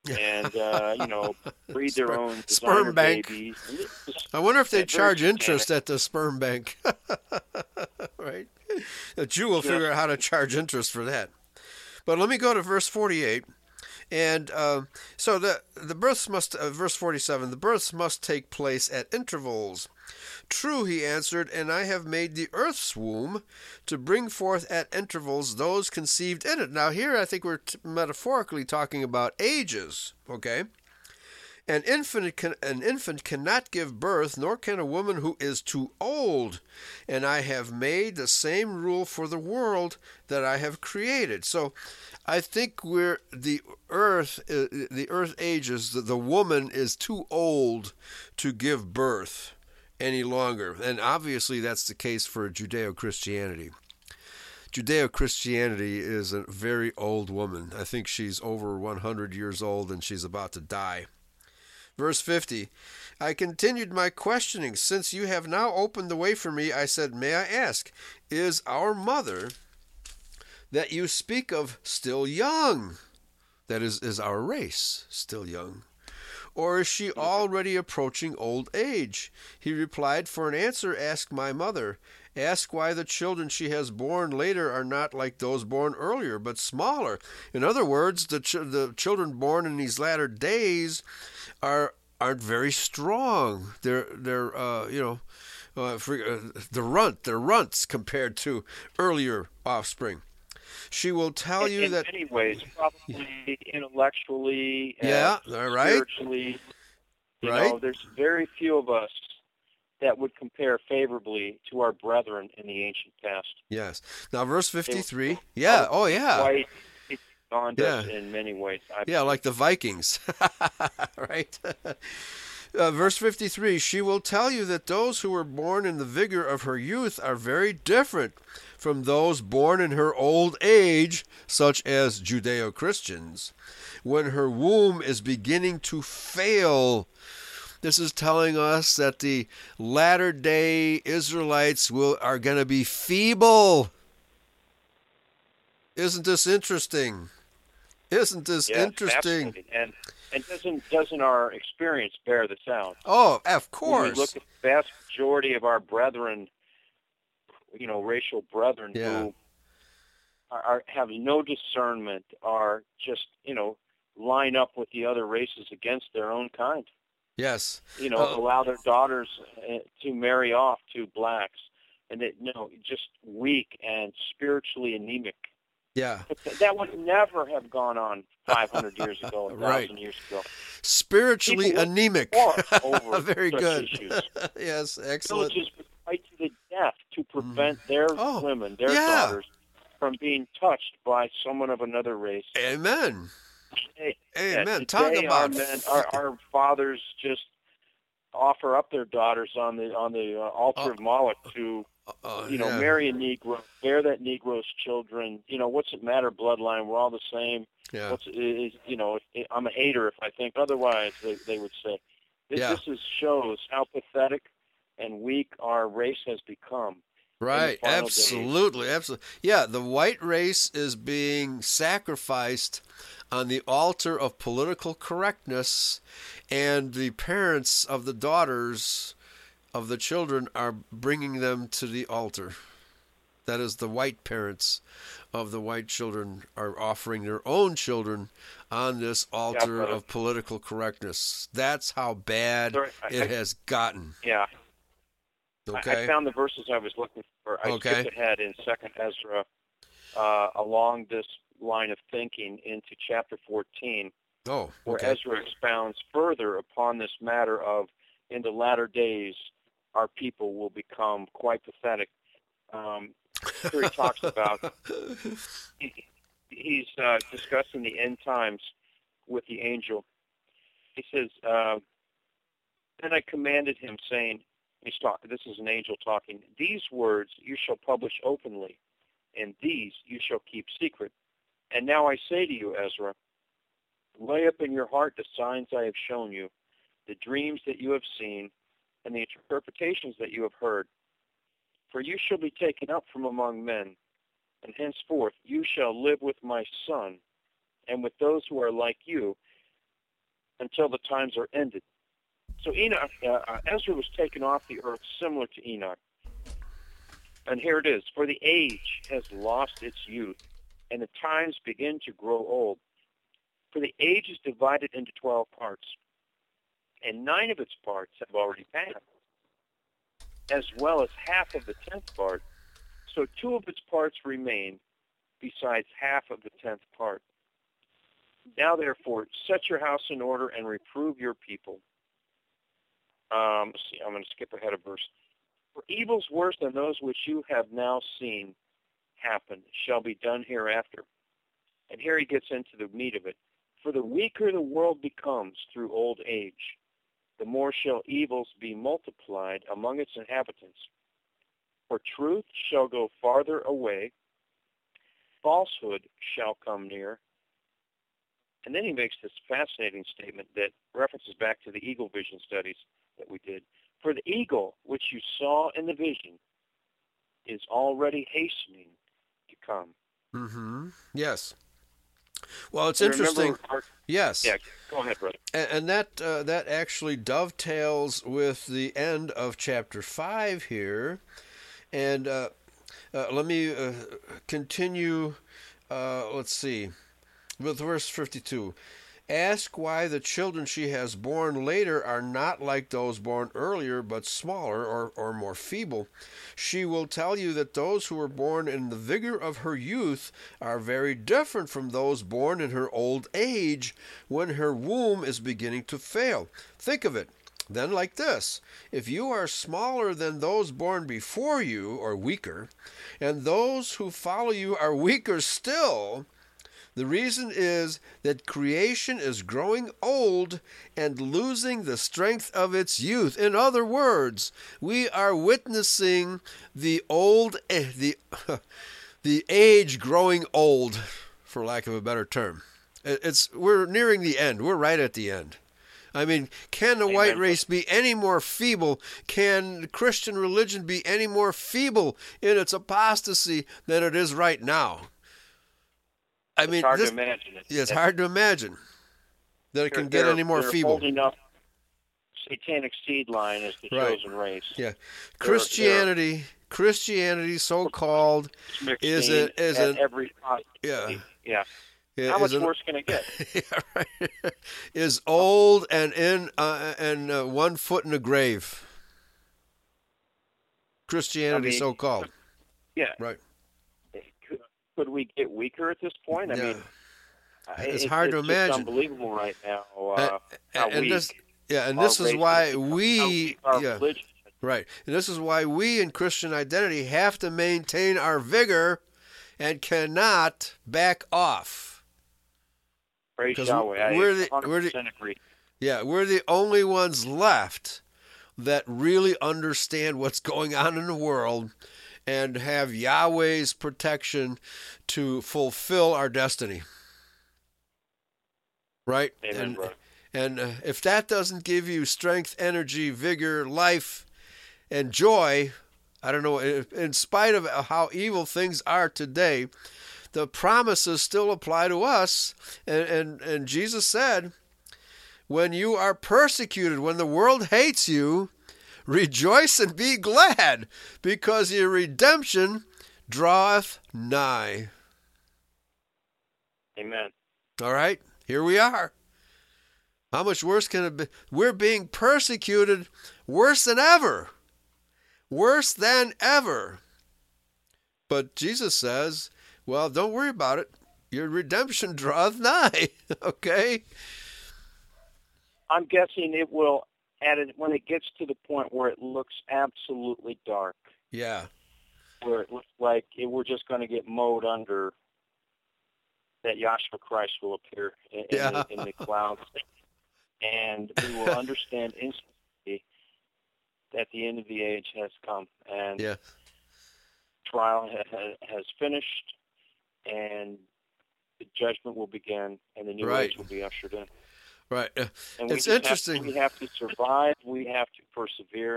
and breed their own designer Sperm bank. babies. And it's just, I wonder if they very charge satanic. interest at the sperm bank. Right? A Jew will figure out how to charge interest for that. But let me go to verse 48. And so the births must, verse 47, the births must take place at intervals. True, he answered, and I have made the earth's womb to bring forth at intervals those conceived in it. Now here I think we're metaphorically talking about ages, okay? An infant cannot give birth, nor can a woman who is too old. And I have made the same rule for the world that I have created. So I think the earth ages, the woman is too old to give birth any longer. And obviously that's the case for Judeo-Christianity. Judeo-Christianity is a very old woman. I think she's over 100 years old and she's about to die. Verse 50, I continued my questioning. Since you have now opened the way for me, I said, may I ask, is our mother that you speak of still young? That is our race still young? Or is she already approaching old age? He replied, for an answer, ask my mother. Ask why the children she has born later are not like those born earlier, but smaller. In other words, the children born in these latter days aren't very strong. They're the runts compared to earlier offspring. She will tell you that in many ways, probably intellectually, yeah, right, spiritually, right. There's very few of us that would compare favorably to our brethren in the ancient past. Yes. Now, verse 53. Yeah. Oh, yeah. Quite beyond us in many ways. Like the Vikings. Right? Verse 53, she will tell you that those who were born in the vigor of her youth are very different from those born in her old age, such as Judeo-Christians, when her womb is beginning to fail. This is telling us that the latter-day Israelites are going to be feeble. Isn't this interesting? Isn't this interesting? And doesn't our experience bear this out? Oh, of course. When we look at the vast majority of our brethren, racial brethren who have no discernment, are just, line up with the other races against their own kind. Yes. Allow their daughters to marry off to blacks, and just weak and spiritually anemic. Yeah. But that would never have gone on 500 years ago, 1,000 years ago. Spiritually anemic. Over very good. Issues. Yes, excellent. Villages would fight to the death to prevent their women, their daughters, from being touched by someone of another race. Amen. Amen. Today, Talk about our fathers just offer up their daughters on the altar of Moloch to marry a Negro, bear that Negro's children. What's it matter? Bloodline, we're all the same. Yeah. I'm a hater if I think otherwise. They would say. This shows how pathetic and weak our race has become. Right, absolutely. Yeah, the white race is being sacrificed on the altar of political correctness, and the parents of the daughters of the children are bringing them to the altar. That is, the white parents of the white children are offering their own children on this altar of political correctness. That's how bad it has gotten. Yeah. Okay. I found the verses I was looking for. I skipped ahead in 2nd Ezra along this line of thinking into chapter 14, where Ezra expounds further upon this matter of, in the latter days, our people will become quite pathetic. Here he talks about, he's discussing the end times with the angel. He says, then I commanded him, saying, this is an angel talking, these words you shall publish openly, and these you shall keep secret. And now I say to you, Ezra, lay up in your heart the signs I have shown you, the dreams that you have seen, and the interpretations that you have heard. For you shall be taken up from among men, and henceforth you shall live with my son, and with those who are like you, until the times are ended. So Ezra was taken off the earth similar to Enoch. And here it is. For the age has lost its youth, and the times begin to grow old. For the age is divided into 12 parts, and 9 of its parts have already passed, as well as half of the 10th part. So 2 of its parts remain, besides half of the 10th part. Now, therefore, set your house in order and reprove your people. Let's see, I'm going to skip ahead a verse. For evils worse than those which you have now seen happen shall be done hereafter. And here he gets into the meat of it. For the weaker the world becomes through old age, the more shall evils be multiplied among its inhabitants. For truth shall go farther away, falsehood shall come near. And then he makes this fascinating statement that references back to the eagle vision studies that we did. For the eagle, which you saw in the vision, is already hastening to come. Mm-hmm. Yes. Well, it's interesting. Yes. Yeah, go ahead, brother. And that actually dovetails with the end of chapter 5 here. And let me continue, let's see, with verse 52. Ask why the children she has born later are not like those born earlier, but smaller or more feeble. She will tell you that those who were born in the vigor of her youth are very different from those born in her old age, when her womb is beginning to fail. Think of it. Then like this, if you are smaller than those born before you, or weaker, and those who follow you are weaker still, the reason is that creation is growing old and losing the strength of its youth. In other words, we are witnessing the age growing old, for lack of a better term. We're nearing the end. We're right at the end. I mean, can the white race be any more feeble? Can Christian religion be any more feeble in its apostasy than it is right now? I mean, it's hard to imagine it. It's hard to imagine that it can get any more feeble. Holding up satanic seed line as the chosen race. Yeah, Christianity, so-called, is every yeah. How much worse can it get? Yeah, right. Is old and in 1 foot in the grave. Christianity, so-called. Yeah. Right. Could we get weaker at this point? I mean, it's hard to imagine. It's unbelievable right now how weak. This is why we right. And this is why we in Christian identity have to maintain our vigor and cannot back off. Praise Yahweh. We're the only ones left that really understand what's going on in the world and have Yahweh's protection to fulfill our destiny. Right? Amen, brother. And if that doesn't give you strength, energy, vigor, life, and joy, I don't know, in spite of how evil things are today, the promises still apply to us. And Jesus said, when you are persecuted, when the world hates you, rejoice and be glad, because your redemption draweth nigh. Amen. All right, here we are. How much worse can it be? We're being persecuted worse than ever. Worse than ever. But Jesus says, well, don't worry about it. Your redemption draweth nigh. Okay? I'm guessing it will, when it gets to the point where it looks absolutely dark. Yeah. Where it looks like we're just going to get mowed under, that Yahshua Christ will appear in the clouds. And we will understand instantly that the end of the age has come. And trial has finished, and the judgment will begin, and the new age will be ushered in. Right. And it's interesting. We have to survive. We have to persevere.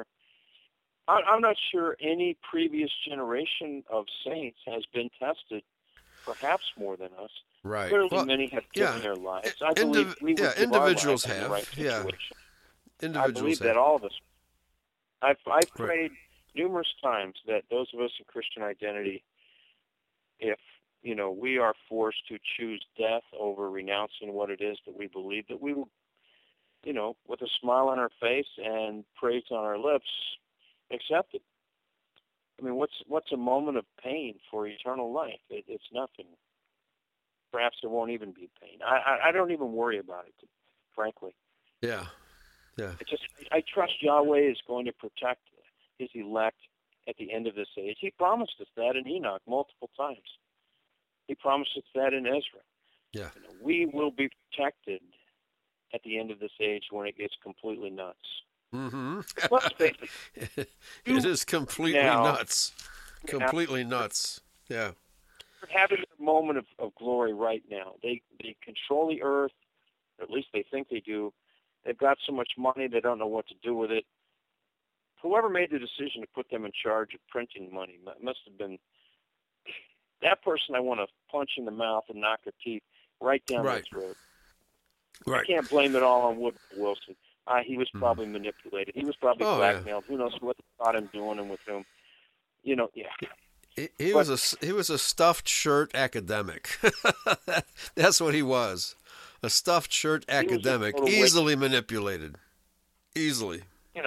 I'm not sure any previous generation of saints has been tested perhaps more than us. Right. Clearly, Well, many have given yeah. their lives. I believe we would give Individuals our lives in have. the right Yeah. situation. Individuals I believe have. that all of us. I've Right. prayed numerous times that those of us in Christian identity, if we are forced to choose death over renouncing what it is that we believe, that we will, with a smile on our face and praise on our lips, accept it. I mean, what's a moment of pain for eternal life? It's nothing. Perhaps there won't even be pain. I don't even worry about it, frankly. Yeah. Yeah. I trust Yahweh is going to protect his elect at the end of this age. He promised us that in Enoch multiple times. He promised us that in Ezra. Yeah. We will be protected at the end of this age when it gets completely nuts. Mm-hmm. Let's face it. It is completely nuts. Completely nuts. Yeah. They're having a moment of glory right now. They control the earth, or at least they think they do. They've got so much money they don't know what to do with it. Whoever made the decision to put them in charge of printing money must have been that person. I want to punch in the mouth and knock their teeth right down Right. the throat. Right. I can't blame it all on Woodrow Wilson. He was probably manipulated. He was probably blackmailed. Yeah. Who knows what they caught him doing and with whom? Yeah. He was a stuffed shirt academic. That's what he was. A stuffed shirt academic, easily manipulated. Easily.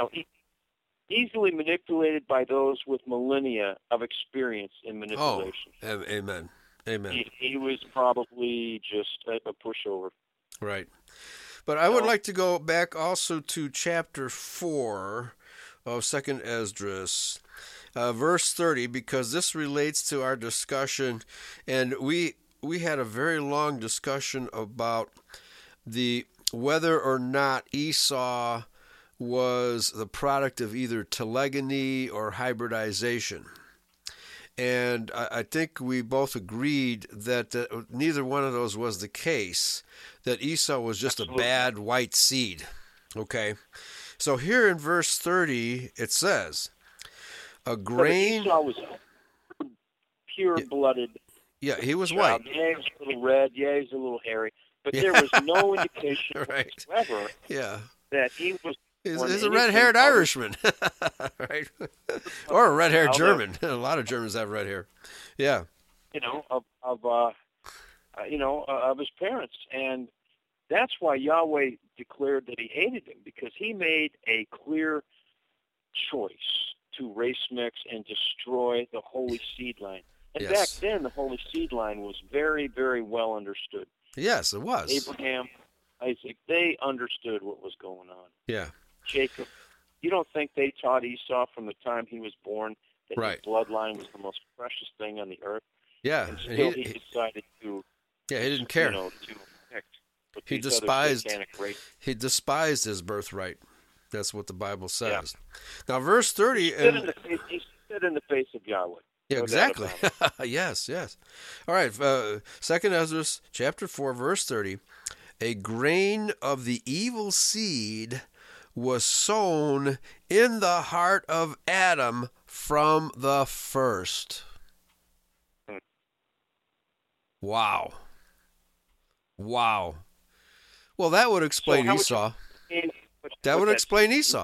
Easily manipulated by those with millennia of experience in manipulation. Oh, amen. Amen. He was probably just a pushover. Right. But I would like to go back also to chapter 4 of 2nd Esdras, verse 30, because this relates to our discussion, and we had a very long discussion about whether or not Esau was the product of either telegony or hybridization. And I think we both agreed that neither one of those was the case, that Esau was just a bad white seed. Okay? So here in verse 30, it says, a grain... Esau was pure-blooded. Yeah, he was white. Yeah, he was a little red. Yeah, he was a little hairy. But there was no indication whatsoever that he was... He's a red-haired Irishman, right? Or a red-haired German. A lot of Germans have red hair. Yeah. Of his parents, and that's why Yahweh declared that he hated him, because he made a clear choice to race mix and destroy the holy seed line. And back then, the holy seed line was very, very well understood. Yes, it was. Abraham, Isaac, they understood what was going on. Yeah. Jacob, you don't think they taught Esau from the time he was born that his bloodline was the most precious thing on the earth? Yeah. And still he decided to... Yeah, he didn't care. He despised his birthright. That's what the Bible says. Yeah. Now, verse 30... He stood in the face of Yahweh. Yeah, exactly. Yes. All right, 2nd Ezra, chapter 4, verse 30. A grain of the evil seed was sown in the heart of Adam from the first. Wow. Well, that would explain Esau. That would explain Esau.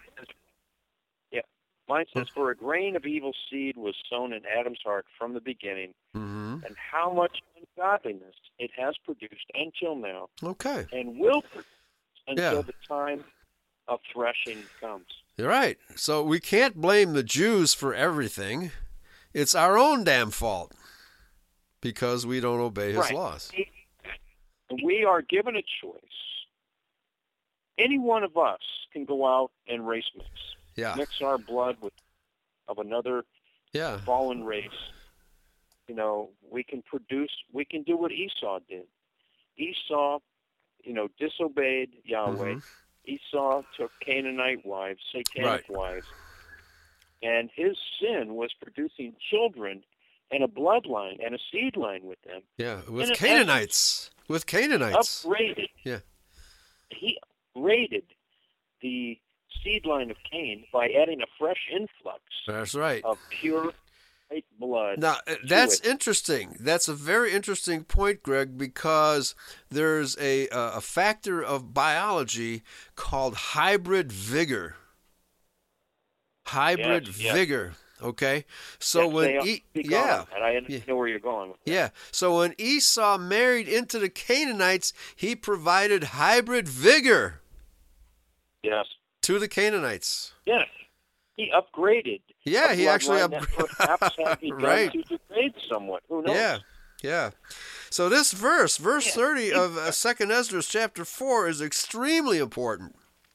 Mine says, for a grain of evil seed was sown in Adam's heart from the beginning, and how much ungodliness it has produced until now, and will produce until the time of threshing comes. You're right. So we can't blame the Jews for everything. It's our own damn fault because we don't obey his laws. We are given a choice. Any one of us can go out and race mix. Mix our blood of another fallen race. We can do what Esau did. Esau, disobeyed Yahweh. Esau took Canaanite wives, satanic wives. And his sin was producing children and a bloodline and a seed line with them. Yeah, with Canaanites. Upgraded. Yeah. He upgraded the seed line of Cain by adding a fresh influx. That's right. Of pure white blood. Now, that's interesting. That's a very interesting point, Greg, because there's a factor of biology called hybrid vigor. Hybrid vigor. Okay, so when I know where you're going with that. Yeah, so when Esau married into the Canaanites, he provided hybrid vigor. Yes. To the Canaanites. Yes, he upgraded. Yeah, he actually upgraded. Perhaps had begun right. to degrade somewhat. Who knows? Yeah. So this verse 30 of 2nd Ezra chapter 4, is extremely important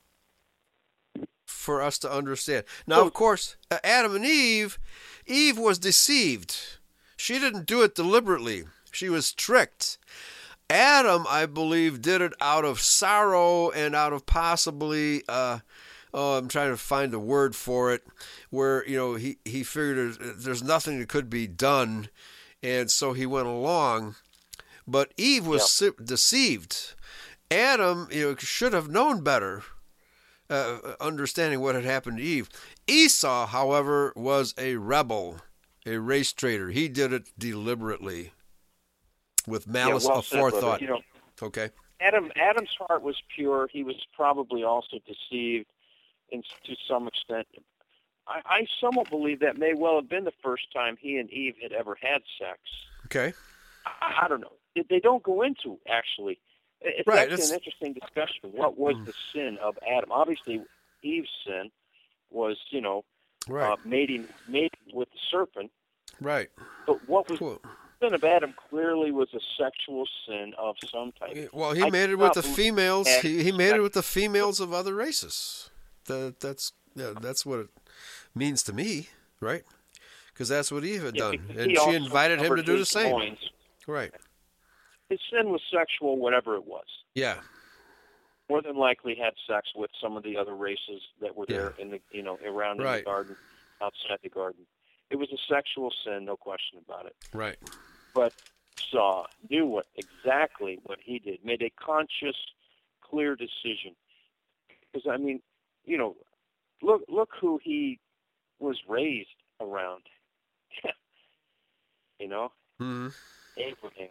for us to understand. Now, of course, Adam and Eve was deceived. She didn't do it deliberately. She was tricked. Adam, I believe, did it out of sorrow and out of possibly, I'm trying to find the word for it, where, he figured there's nothing that could be done, and so he went along. But Eve was deceived. Adam, should have known better. Understanding what had happened to Eve. Esau, however, was a rebel, a race traitor. He did it deliberately, with malice aforethought. Okay. Adam's heart was pure. He was probably also deceived, to some extent. I somewhat believe that may well have been the first time he and Eve had ever had sex. Okay. I don't know. They don't go into, actually. It's actually an interesting discussion. What was the sin of Adam? Obviously, Eve's sin was, mating with the serpent. Right. But what was the sin of Adam clearly was a sexual sin of some type. Well, he mated with the females. He mated with the females of other races. That's what it means to me, right? Because that's what Eve had done, and she invited him to do the same. Loins. Right. His sin was sexual, whatever it was. Yeah. More than likely had sex with some of the other races that were there in the, around in the garden, outside the garden. It was a sexual sin, no question about it. Right. But Esau knew exactly what he did, made a conscious, clear decision. Because look who he was raised around. Mm-hmm. Abraham.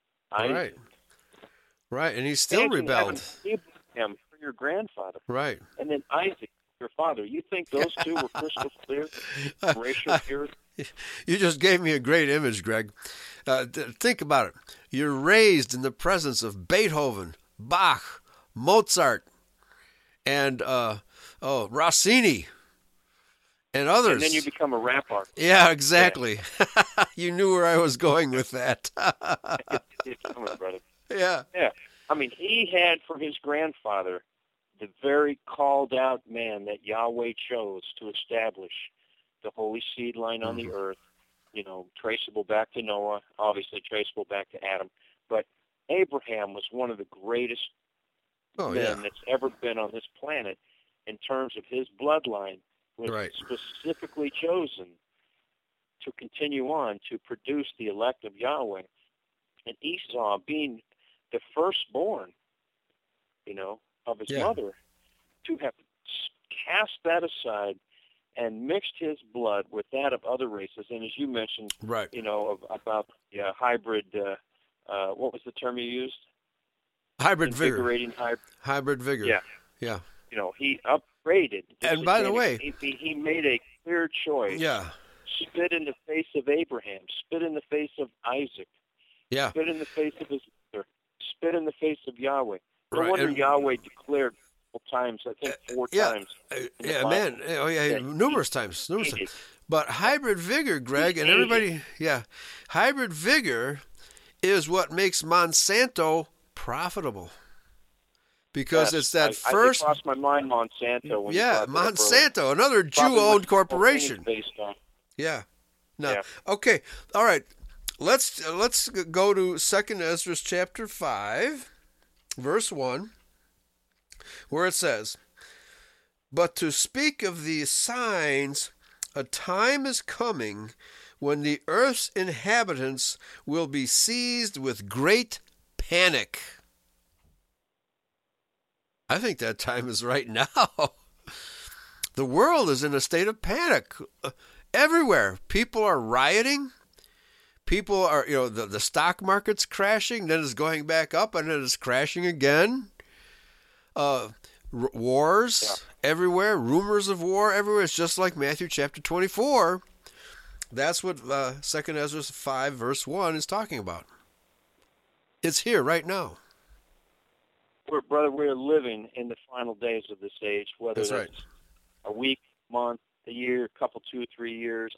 Right, and he still rebelled. Abraham for your grandfather. Right. And then Isaac, your father. You think those two were crystal clear? Racial purity? You just gave me a great image, Greg. Think about it. You're raised in the presence of Beethoven, Bach, Mozart, and Rossini, and others. And then you become a rap artist. Yeah, exactly. Yeah. You knew where I was going with that. It's coming, brother. Yeah. Yeah. He had for his grandfather the very called out man that Yahweh chose to establish the holy seed line on the earth, traceable back to Noah, obviously traceable back to Adam. But Abraham was one of the greatest men that's ever been on this planet in terms of his bloodline, was specifically chosen to continue on to produce the elect of Yahweh. And Esau, being the firstborn, of his mother, to have cast that aside and mixed his blood with that of other races. And as you mentioned, about hybrid, what was the term you used? Hybrid vigor. Invigorating hybrid vigor. Yeah. He upgraded. And by the way, he made a clear choice. Yeah. Spit in the face of Abraham. Spit in the face of Isaac. Yeah. Spit in the face of his mother. Spit in the face of Yahweh. No wonder Yahweh declared times, I think 4 times. Numerous times. But hybrid vigor, Greg, and everybody, hybrid vigor is what makes Monsanto profitable. Because it's that first... I crossed my mind, Monsanto. When Monsanto, another Jew-owned corporation. Based on. Yeah. No. Yeah. Okay. All right. Let's go to 2nd Ezra chapter 5, verse 1, where it says, "But to speak of these signs, a time is coming when the earth's inhabitants will be seized with great panic." I think that time is right now. The world is in a state of panic. Everywhere. People are rioting. People are, the stock market's crashing, then it's going back up, and then it's crashing again. Wars everywhere, rumors of war everywhere. It's just like Matthew chapter 24. That's what 2 Ezra 5 verse 1 is talking about. It's here right now. Brother, we're living in the final days of this age, whether That's it's right. a week, month, a year, couple, 2 or 3 years.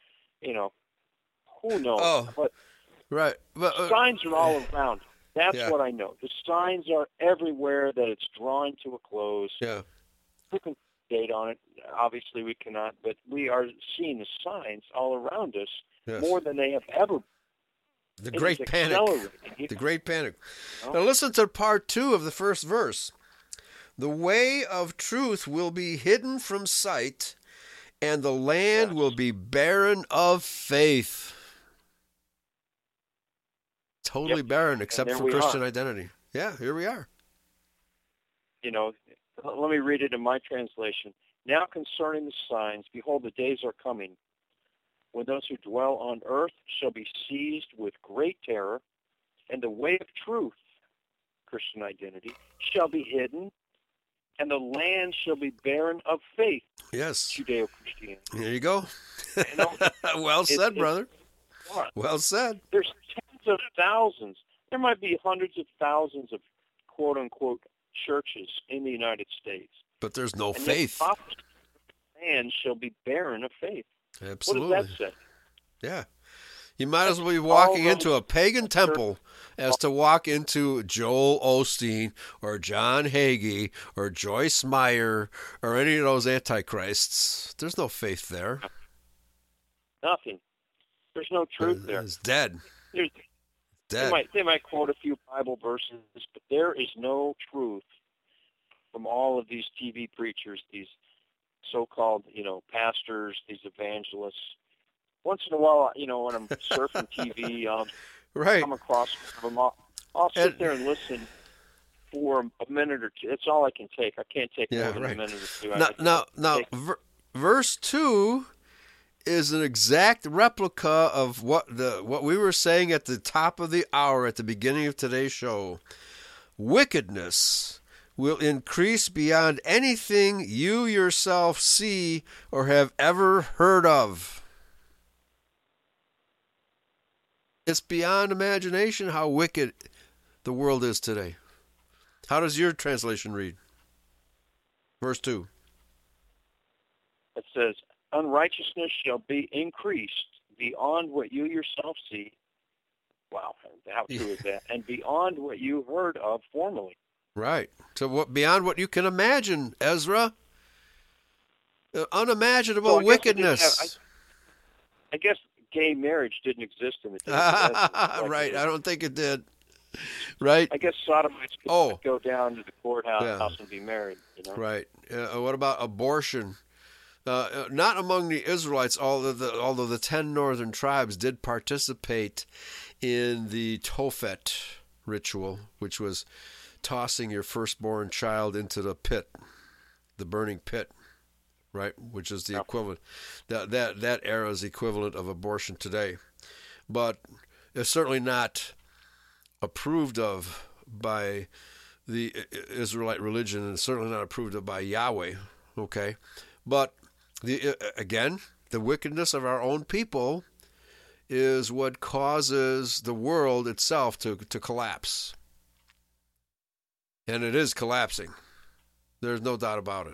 Who knows? Oh, but right. But, signs are all around. That's Yeah. what I know. The signs are everywhere that it's drawing to a close. Yeah. Who can date on it? Obviously, we cannot, but we are seeing the signs all around us Yes. more than they have ever. The It Great is Panic. accelerating. The Great Panic. You know? Now listen to part 2 of the first verse. The way of truth will be hidden from sight, and the land will be barren of faith. Totally barren, except there for we Christian are. identity. Yeah, here we are. Let me read it in my translation. Now concerning the signs, behold, the days are coming, when those who dwell on earth shall be seized with great terror, and the way of truth, Christian identity, shall be hidden, and the land shall be barren of faith, Yes. Judeo-Christianity. Here you go. You know, Well said, brother. what? Well said. There's tens of thousands. There might be hundreds of thousands of quote-unquote churches in the United States. But there's no And faith. yet the land shall be barren of faith. Absolutely. What does that say? Yeah. You might as well be walking into a pagan temple as to walk into Joel Osteen or John Hagee or Joyce Meyer or any of those antichrists. There's no faith there. Nothing. There's no truth there. It's dead. There's, Dead. they might quote a few Bible verses, but there is no truth from all of these TV preachers, these so-called, pastors, these evangelists. Once in a while, when I'm surfing TV, Right. come across one of them. I'll sit there and listen for a minute or two. That's all I can take. I can't take more than a minute or two. Now, verse 2 is an exact replica of what we were saying at the top of the hour at the beginning of today's show. Wickedness will increase beyond anything you yourself see or have ever heard of. It's beyond imagination how wicked the world is today. How does your translation read? Verse 2. It says, unrighteousness shall be increased beyond what you yourself see. Wow, how true is that? And beyond what you heard of formerly. Right. So beyond what you can imagine, Ezra. Unimaginable wickedness. I guess gay marriage didn't exist in the days. Right. I don't think it did. Right. I guess sodomites could go down to the courthouse and be married. Right. What about abortion? Not among the Israelites, although the 10 northern tribes did participate in the Tophet ritual, which was tossing your firstborn child into the pit, the burning pit, right? Which is the equivalent. That era is the equivalent of abortion today, but it's certainly not approved of by the Israelite religion, and certainly not approved of by Yahweh. Okay, but again, the wickedness of our own people is what causes the world itself to collapse. And it is collapsing. There's no doubt about it.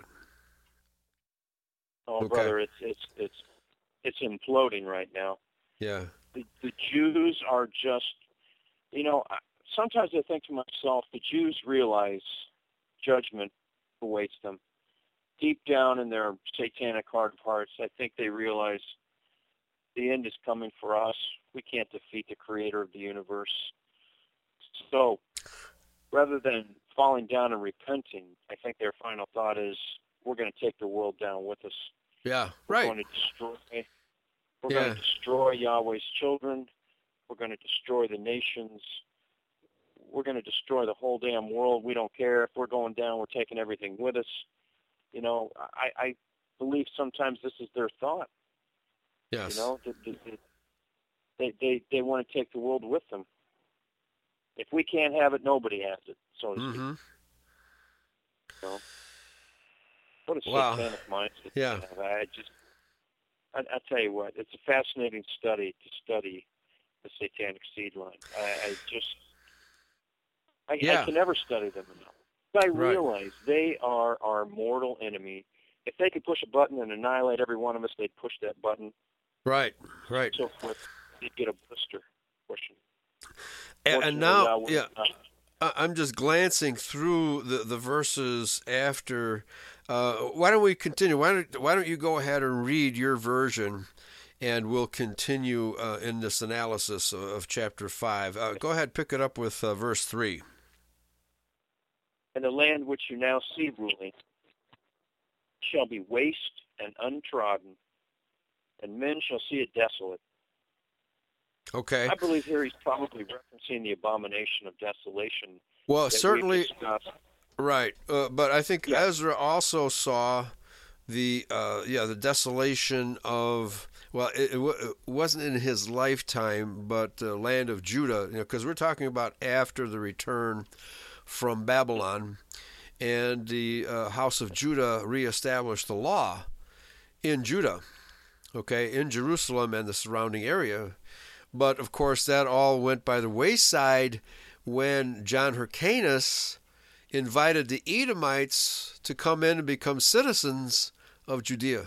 Oh, Okay. brother, it's imploding right now. Yeah. The Jews are just, sometimes I think to myself, the Jews realize judgment awaits them. Deep down in their satanic heart of hearts, I think they realize the end is coming for us. We can't defeat the creator of the universe. So rather than falling down and repenting, I think their final thought is, we're going to take the world down with us. Yeah, We're right. going to destroy Yahweh's children. We're going to destroy the nations. We're going to destroy the whole damn world. We don't care. If we're going down, we're taking everything with us. I believe sometimes this is their thought. Yes. You know, they want to take the world with them. If we can't have it, nobody has it, so to speak. Mm-hmm. So, what a Wow. satanic mindset. Yeah. I tell you what, it's a fascinating study to study the satanic seed line. I can never study them enough. I realize they are our mortal enemy. If they could push a button and annihilate every one of us, they'd push that button. Right. So forth, they'd get a blister pushing. And now, I'm just glancing through the verses after. Why don't we continue? Why don't you go ahead and read your version, and we'll continue in this analysis of chapter 5. Go ahead, pick it up with verse 3. And the land which you now see ruling shall be waste and untrodden, and men shall see it desolate. Okay. I believe here he's probably referencing the abomination of desolation. Well, certainly, right. But I think Ezra also saw the desolation of, well, it wasn't in his lifetime, but the land of Judah, because we're talking about after the return from Babylon, and the house of Judah reestablished the law in Judah, in Jerusalem and the surrounding area. But, of course, that all went by the wayside when John Hyrcanus invited the Edomites to come in and become citizens of Judea.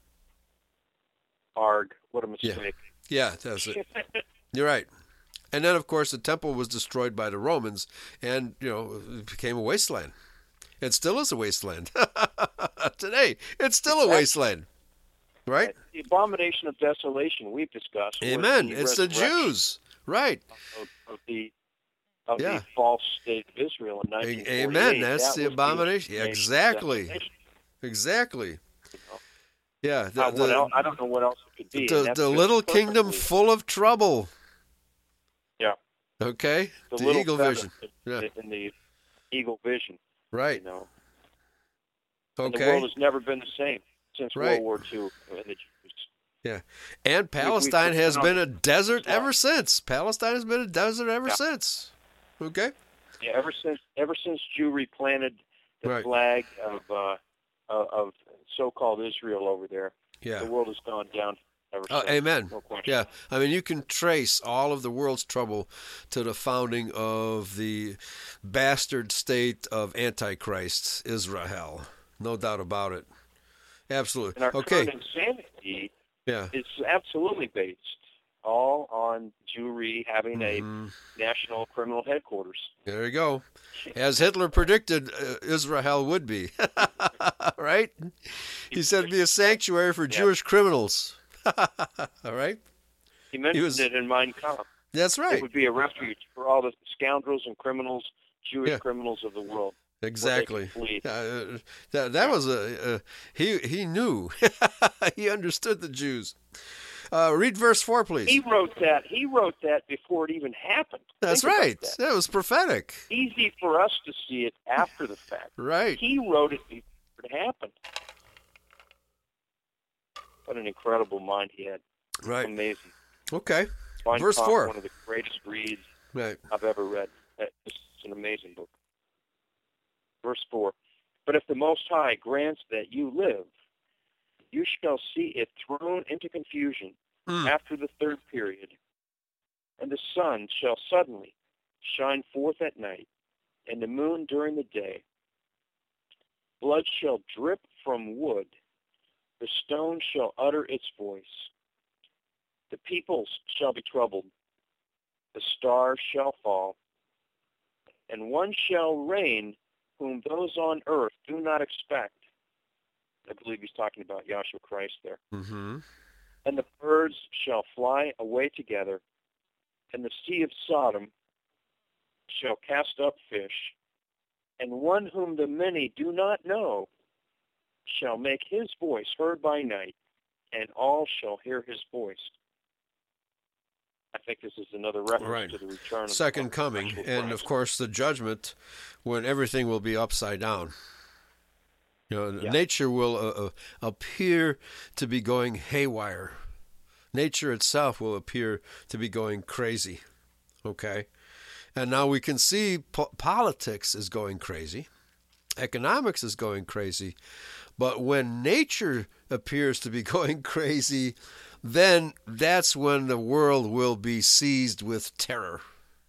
Arg, what a mistake. Yeah, that's it. You're right. And then, of course, the temple was destroyed by the Romans, and, it became a wasteland. It still is a wasteland. Today, it's still a wasteland. Right? The abomination of desolation we've discussed. Amen. It's the Jews. Right. Of the false state of Israel in 1948. Amen. That's the abomination. Exactly. Exactly. Yeah. I don't know what else it could be. The little kingdom full of trouble. Yeah. Okay. The eagle vision. In the eagle vision. Right. Okay. And the world has never been the same since World War II and the Jews. Yeah. And Palestine has been a desert ever since. Palestine has been a desert ever since. Okay. Yeah, ever since Jewry planted the flag of so-called Israel over there, the world has gone down ever since. Amen. No question. Yeah. I mean, you can trace all of the world's trouble to the founding of the bastard state of Antichrist, Israel. No doubt about it. Absolutely. And our current insanity is absolutely based all on Jewry having a national criminal headquarters. There you go. As Hitler predicted, Israel would be. Right? He said it'd be a sanctuary for Jewish criminals. All right? He mentioned it in Mein Kampf. That's right. It would be a refuge for all the scoundrels and criminals, Jewish criminals of the world. Exactly. That was he knew. He understood the Jews. Read verse 4, please. He wrote that before it even happened. That's right. That was prophetic. Easy for us to see it after the fact. Right. He wrote it before it happened. What an incredible mind he had. Right. Amazing. Okay. Mein Verse Kampf, 4. One of the greatest reads Right. I've ever read. It's an amazing book. Verse 4. But if the Most High grants that you live, you shall see it thrown into confusion after the third period, and the sun shall suddenly shine forth at night, and the moon during the day. Blood shall drip from wood, the stone shall utter its voice. The peoples shall be troubled, the stars shall fall, and one shall reign whom those on earth do not expect. I believe he's talking about Yahshua Christ there. Mm-hmm. And the birds shall fly away together, and the sea of Sodom shall cast up fish, and one whom the many do not know shall make his voice heard by night, and all shall hear his voice. I think this is another reference to the return of second coming, and of course the judgment when everything will be upside down. Nature will appear to be going haywire. Nature itself will appear to be going crazy. Okay? And now we can see politics is going crazy. Economics is going crazy. But when nature appears to be going crazy, then that's when the world will be seized with terror.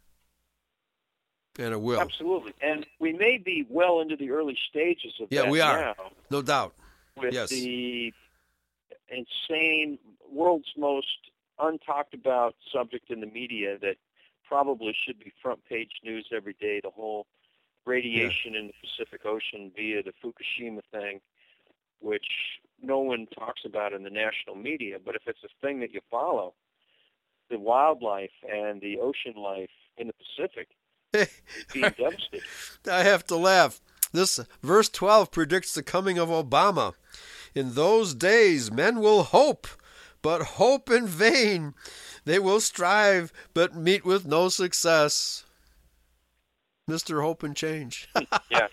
And it will. Absolutely. And we may be well into the early stages of that we are. now. No doubt. With yes. the insane, world's most untalked about subject in the media that probably should be front page news every day, the whole radiation in the Pacific Ocean via the Fukushima thing, which no one talks about in the national media. But if it's a thing that you follow, the wildlife and the ocean life in the Pacific is being devastated. I have to laugh. This verse 12 predicts the coming of Obama. In those days, men will hope, but hope in vain. They will strive, but meet with no success. Mr. Hope and Change. Yeah.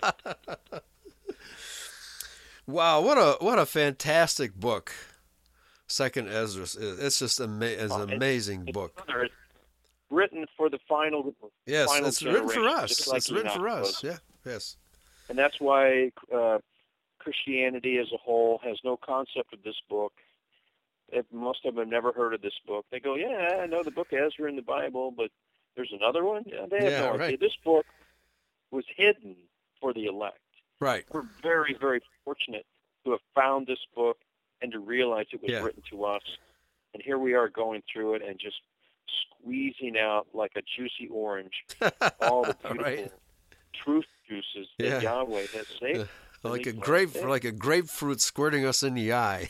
Wow, what a fantastic book. Second Ezra. It's just an amazing book. It's written for the final. Yes, final it's written for generation, us. like It's written for Enoch us. was. Yeah. Yes. And that's why Christianity as a whole has no concept of this book. Most of them have never heard of this book. They go, yeah, I know the book Ezra in the Bible, but there's another one? Yeah, they have no idea. Right. This book was hidden for the elect. Right. We're very, very fortunate to have found this book and to realize it was written to us. And here we are going through it and just squeezing out like a juicy orange all the beautiful truth juices that Yahweh has saved. Like a grapefruit squirting us in the eye.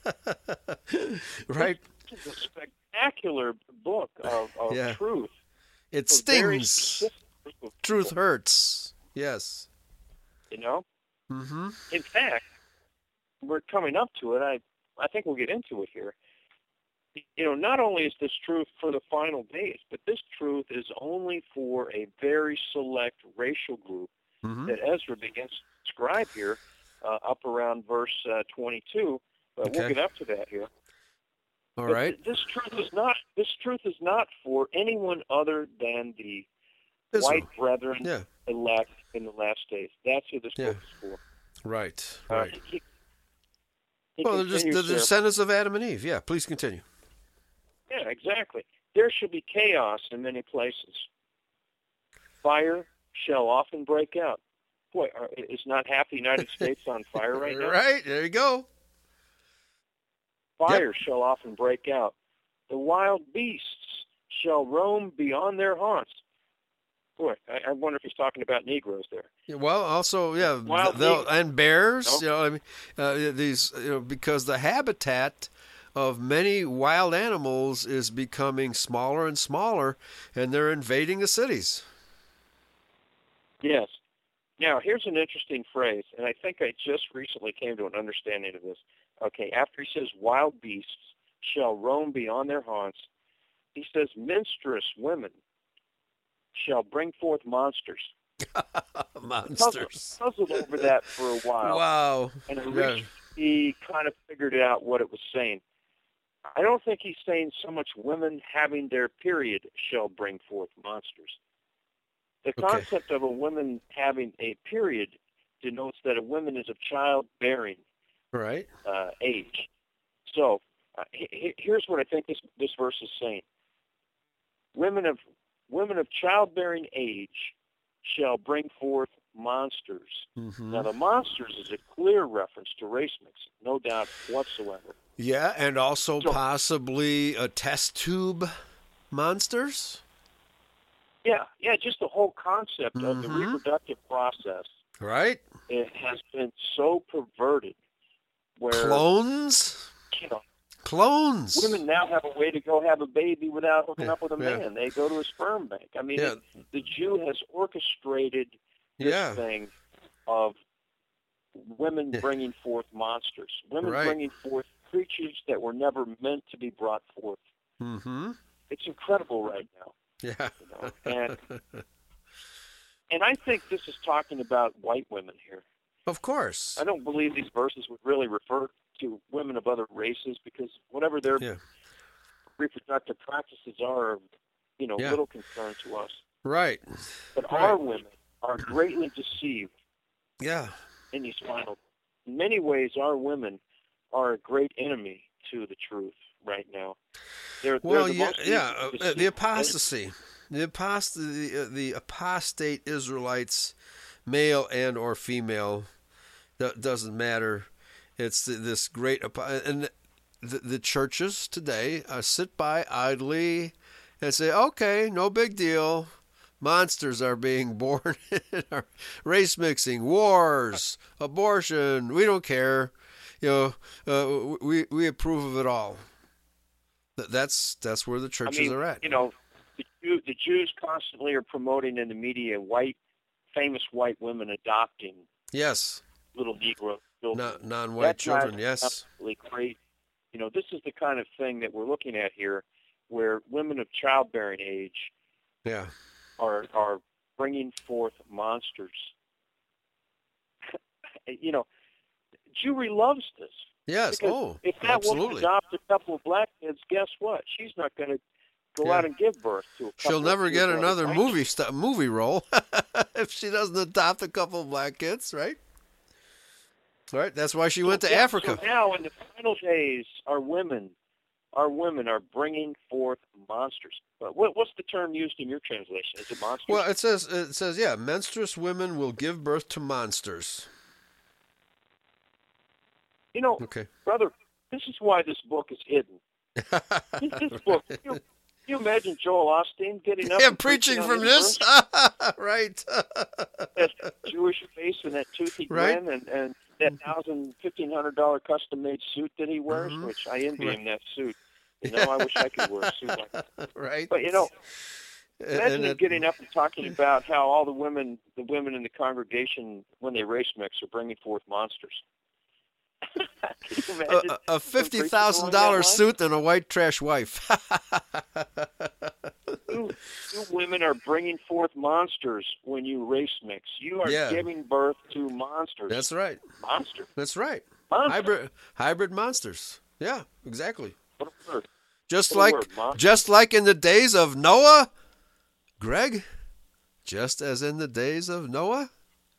Right? It's a spectacular book of truth. It stings. Truth hurts. Yes. You know? Mm-hmm. In fact, we're coming up to it. I think we'll get into it here. You know, not only is this truth for the final days, but this truth is only for a very select racial group that Ezra begins to describe here up around verse 22. But we'll get up to that here. All right. This truth is not for anyone other than the Israel. white brethren elect in the last days. That's who this book is for. Right. Well, they're just the descendants of Adam and Eve. Yeah, please continue. Yeah, exactly. There shall be chaos in many places. Fire shall often break out. Boy, is not half the United States on fire right now? Right, there you go. Fire shall often break out. The wild beasts shall roam beyond their haunts. Boy, I wonder if he's talking about Negroes there. Yeah, well, also, and bears. Nope. These, because the habitat of many wild animals is becoming smaller and smaller, and they're invading the cities. Yes. Now, here's an interesting phrase, and I think I just recently came to an understanding of this. Okay, after he says wild beasts shall roam beyond their haunts, he says minstrous women shall bring forth monsters. Monsters. Puzzled over that for a while. Wow. And he kind of figured out what it was saying. I don't think he's saying so much women having their period shall bring forth monsters. The concept of a woman having a period denotes that a woman is of childbearing age. So here's what I think this verse is saying: women of childbearing age shall bring forth monsters. Mm-hmm. Now the monsters is a clear reference to race mixing, no doubt whatsoever. Yeah, and also possibly a test tube monsters. Yeah, just the whole concept of the reproductive process. Right. It has been so perverted where clones. Clones. Women now have a way to go have a baby without hooking up with a man. They go to a sperm bank. I mean, the Jew has orchestrated this thing of women bringing forth monsters, women bringing forth creatures that were never meant to be brought forth. Mm-hmm. It's incredible right now. Yeah. And I think this is talking about white women here. Of course. I don't believe these verses would really refer to women of other races because whatever their reproductive practices are, little concern to us. Right. But our women are greatly deceived. Yeah. In these final, in many ways, our women are a great enemy to the truth right now. They're the apostasy, the apostate Israelites, male and or female, that doesn't matter. It's this great, and the churches today sit by idly and say, okay, no big deal. Monsters are being born, race mixing, wars, abortion. We don't care. We approve of it all. That's where the churches are at. The Jews constantly are promoting in the media famous white women adopting. Yes. Little Negro children. Non-white children. Yes. Absolutely great. This is the kind of thing that we're looking at here, where women of childbearing age. Yeah. Are bringing forth monsters. Jewry loves this. Yes. If that woman adopts a couple of black kids, guess what? She's not going to go out and give birth to a couple. She'll never get another movie role if she doesn't adopt a couple of black kids, right? Right. That's why she went to Africa. So now, in the final days, our women are bringing forth monsters. But what's the term used in your translation? Is it monsters? Well, it says, menstruous women will give birth to monsters. Brother, this is why this book is hidden. This book, can you imagine Joel Osteen getting up and preaching from this? Right. That Jewish face and that toothy grin and that $1,500 custom-made suit that he wears, which I envy him that suit. I wish I could wear a suit like that. Right. But, imagine him getting up and talking about how all the women in the congregation, when they race mix, are bringing forth monsters. A $50,000 suit and a white trash wife. You women are bringing forth monsters when you race mix. You are giving birth to monsters. That's right. Monsters. That's right. Monster. Hybrid monsters. Yeah, exactly. What a word. Just like in the days of Noah, Greg. Just as in the days of Noah.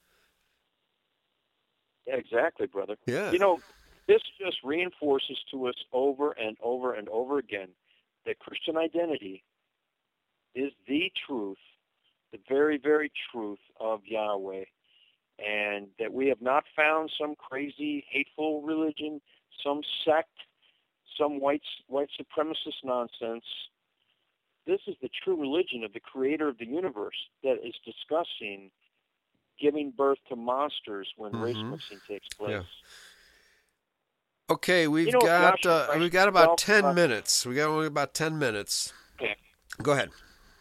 Yeah, exactly, brother. Yeah. This just reinforces to us over and over and over again that Christian identity is the truth, the very, very truth of Yahweh, and that we have not found some crazy, hateful religion, some sect, some white supremacist nonsense. This is the true religion of the creator of the universe that is discussing giving birth to monsters when race mixing takes place. Yeah. Okay, we've got about 10 minutes. We got only about 10 minutes. Okay. Go ahead.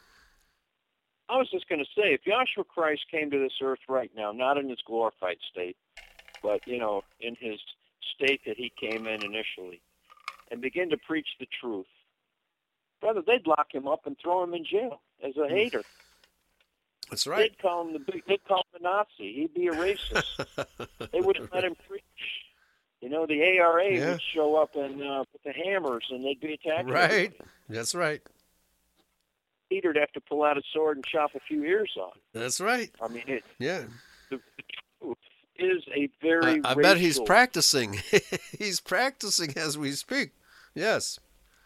I was just going to say, if Yahshua Christ came to this earth right now, not in his glorified state, but, in his state that he came in initially, and begin to preach the truth, brother, they'd lock him up and throw him in jail as a hater. That's right. They'd call him a Nazi. He'd be a racist. They wouldn't let him preach. The ARA would show up and with the hammers, and they'd be attacking. Right. Everybody. That's right. Peter'd have to pull out a sword and chop a few ears off. That's right. I mean, the truth is a very I bet he's practicing. He's practicing as we speak. Yes.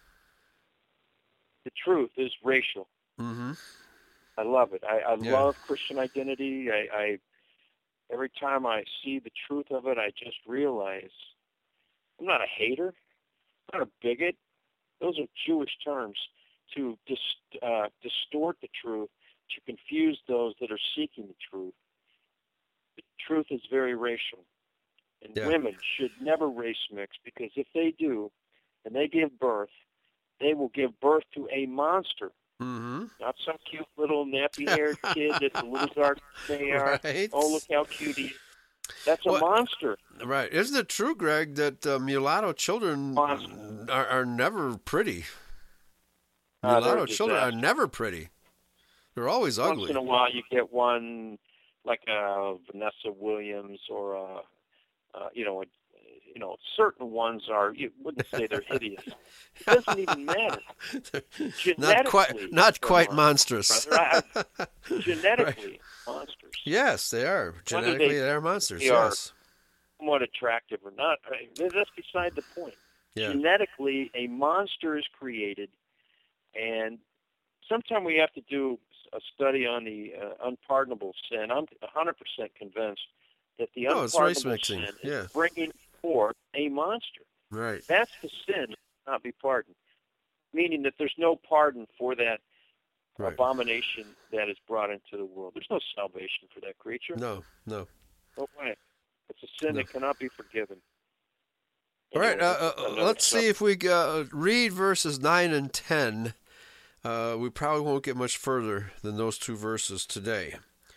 The truth is racial. Mm-hmm. I love it. I love Christian identity. I every time I see the truth of it, I just realize I'm not a hater. I'm not a bigot. Those are Jewish terms to distort the truth, to confuse those that are seeking the truth. The truth is very racial. And women should never race mix, because if they do, and they give birth, they will give birth to a monster. Mm-hmm. Not some cute little nappy-haired kid that's a little darker than they are. Right. Oh, look how cute he is. That's a monster. Right. Isn't it true, Greg, that mulatto children are never pretty? Mulatto children are never pretty. They're always ugly. Once in a while you get one like a Vanessa Williams or certain ones are, you wouldn't say they're hideous. It doesn't even matter. Not quite monstrous. Genetically Right. monsters. Yes, they are. Genetically, they are monsters. Yes. Somewhat attractive or not, that's beside the point. Yeah. Genetically, a monster is created, and sometime we have to do a study on the unpardonable sin. I'm 100% convinced that the it's race unpardonable mixing. sin Yeah. is bringing forth a monster. Right. That's the sin that cannot be pardoned, meaning that there's no pardon for that Right. abomination that is brought into the world. There's no salvation for that creature. No. No way. It's a sin that cannot be forgiven. All right. Let's see if we read verses 9 and 10. We probably won't get much further than those two verses today.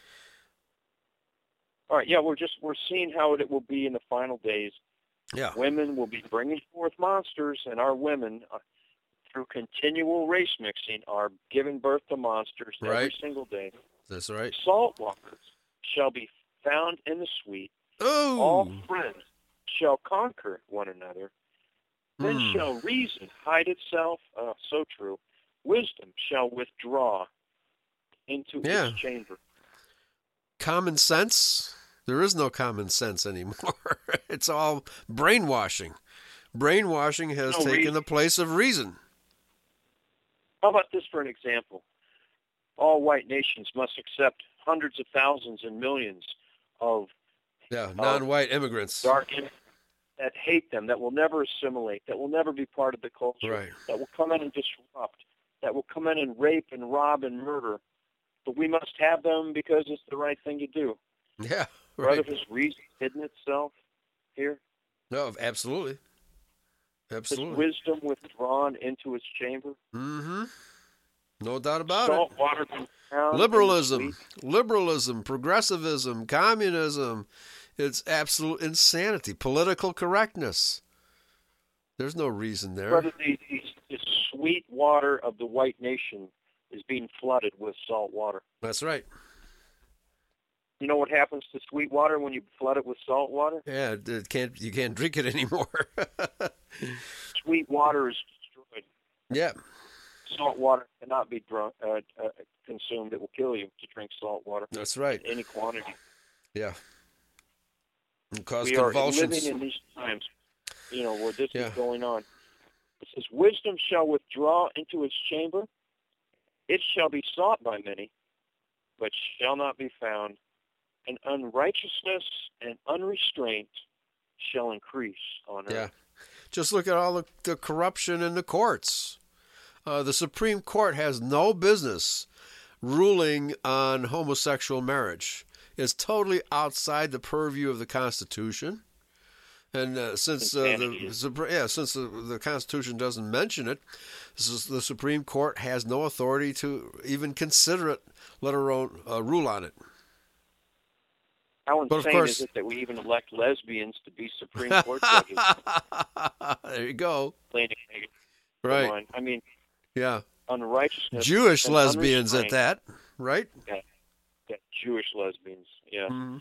All right. Yeah, we're seeing how it will be in the final days. Yeah. Women will be bringing forth monsters, and our women, through continual race mixing, are giving birth to monsters every single day. That's right. Salt waters shall be found in the sweet. Oh. All friends shall conquer one another. Then shall reason hide itself. So true. Wisdom shall withdraw into its chamber. Common sense? There is no common sense anymore. It's all brainwashing. Brainwashing has taken the place of reason. How about this for an example? All white nations must accept hundreds of thousands and millions of non-white immigrants. Dark immigrants that hate them, that will never assimilate, that will never be part of the culture, that will come in and disrupt, that will come in and rape and rob and murder. But we must have them because it's the right thing to do. Yeah, right. Brother, has reason hidden itself here? No, absolutely. Absolutely. Is wisdom withdrawn into its chamber? Mm-hmm. No doubt about Salt it. Water Liberalism, progressivism, communism. It's absolute insanity. Political correctness. There's no reason there. Brother, the sweet water of the white nation is being flooded with salt water. That's right. You know what happens to sweet water when you flood it with salt water? Yeah, you can't drink it anymore. Sweet water is destroyed. Yeah. Salt water cannot be consumed. It will kill you to drink salt water. That's right. In any quantity. Yeah. And cause we convulsions. are living in these times, where this is going on. It says, wisdom shall withdraw into its chamber. It shall be sought by many, but shall not be found. And unrighteousness and unrestraint shall increase on earth. Yeah. Just look at all the corruption in the courts. The Supreme Court has no business ruling on homosexual marriage. It's totally outside the purview of the Constitution. And since the Constitution doesn't mention it, the Supreme Court has no authority to even consider it, let alone rule on it. How insane is it that we even elect lesbians to be Supreme Court judges? There you go. Right. I mean, unrighteousness. Jewish lesbians at that, right? Yeah, Jewish lesbians, yeah. Mm-hmm.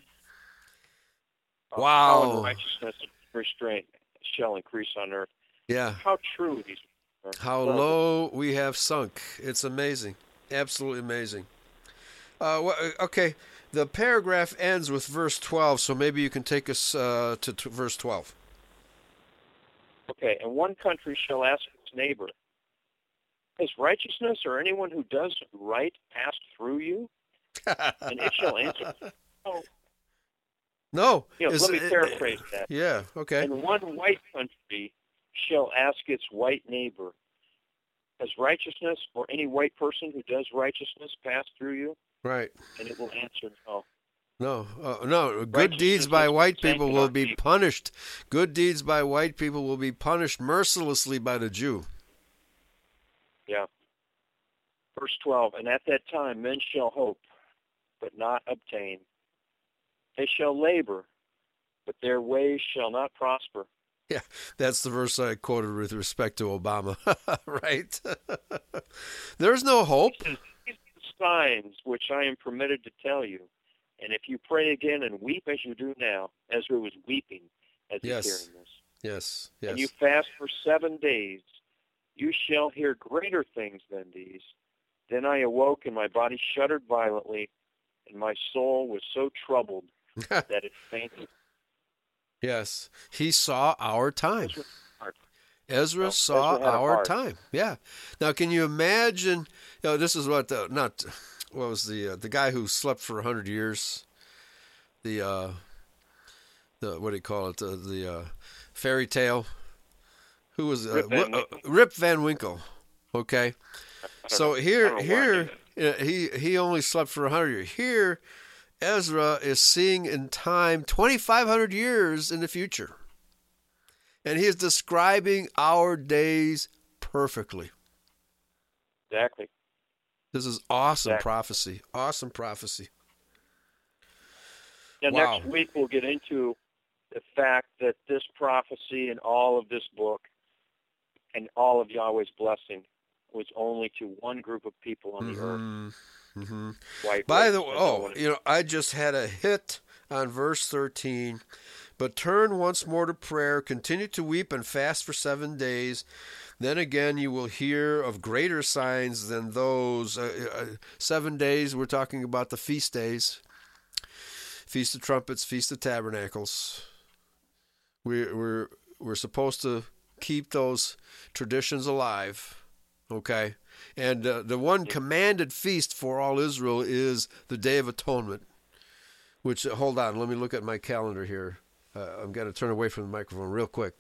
Wow. How unrighteousness and restraint shall increase on earth. Yeah. How true these are. How low we have sunk. It's amazing. Absolutely amazing. Okay. The paragraph ends with verse 12, so maybe you can take us to verse 12. Okay, and one country shall ask its neighbor, has righteousness or anyone who does right passed through you? And it shall answer, no. Let me paraphrase that. Yeah, okay. And one white country shall ask its white neighbor, has righteousness or any white person who does righteousness passed through you? Right. And it will answer no. No. Good deeds by white people will be punished. Good deeds by white people will be punished mercilessly by the Jew. Yeah. Verse 12, and at that time men shall hope, but not obtain. They shall labor, but their ways shall not prosper. Yeah, that's the verse I quoted with respect to Obama, right? There's no hope. Signs which I am permitted to tell you, and if you pray again and weep as you do now, Ezra was weeping as he's hearing this. Yes. and you fast for 7 days, you shall hear greater things than these. Then I awoke, and my body shuddered violently, and my soul was so troubled that it fainted. Yes. He saw our time. Ezra saw our time. Yeah. Now, can you imagine? This is what what was the guy who slept for 100 years? The what do you call it? The fairy tale. Who was Rip Van Winkle? Okay. So here he only slept for 100 years. Here, Ezra is seeing in time 2,500 years in the future. And he is describing our days perfectly. Exactly. This is awesome prophecy. Awesome prophecy. Now, wow. Next week we'll get into the fact that this prophecy and all of this book and all of Yahweh's blessing was only to one group of people on the earth. Mm-hmm. White By race. the way, I just had a hit on verse 13. But turn once more to prayer, continue to weep and fast for 7 days. Then again you will hear of greater signs than those. 7 days, we're talking about the feast days. Feast of Trumpets, Feast of Tabernacles. We're supposed to keep those traditions alive, okay? And the one commanded feast for all Israel is the Day of Atonement, which, hold on, let me look at my calendar here. I'm going to turn away from the microphone real quick.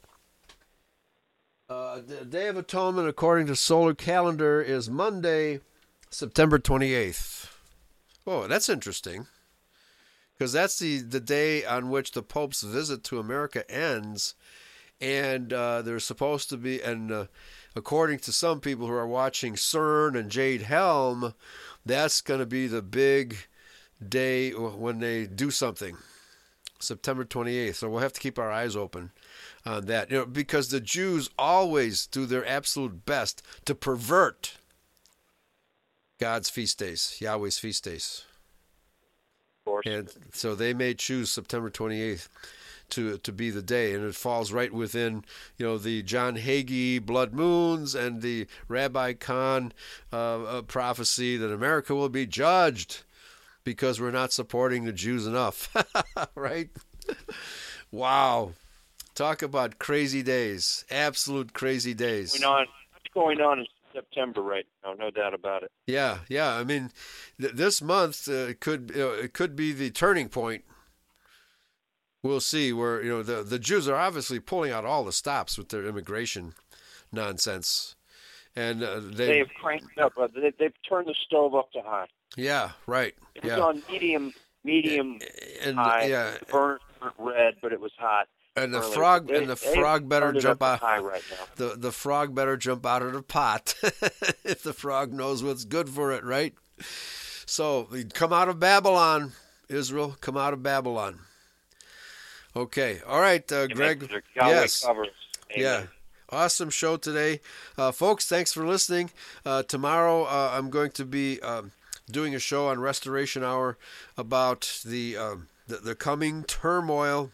The Day of Atonement, according to solar calendar, is Monday, September 28th. Oh, that's interesting. Because that's the day on which the Pope's visit to America ends. And there's supposed to be, and according to some people who are watching CERN and Jade Helm, that's going to be the big day when they do something. September 28th. So we'll have to keep our eyes open on that. Because the Jews always do their absolute best to pervert God's feast days, Yahweh's feast days. Of course. And so they may choose September 28th to be the day, and it falls right within, the John Hagee blood moons and the Rabbi Khan prophecy that America will be judged because we're not supporting the Jews enough. Right? Wow. Talk about crazy days. Absolute crazy days. What's going on in September right now? No doubt about it. Yeah. I mean, this month it could be the turning point. We'll see where, the Jews are obviously pulling out all the stops with their immigration nonsense. And they've cranked up. They've turned the stove up to high. Yeah, right. It was on medium and high. Yeah. The burners weren't red, but it was hot. And the frog better jump out. High right now. The frog better jump out of the pot if the frog knows what's good for it, right? So come out of Babylon, Israel. Come out of Babylon. Okay. All right, Greg. Yes. Yeah. Awesome show today. Folks, thanks for listening. Tomorrow I'm going to be doing a show on Restoration Hour about the coming turmoil.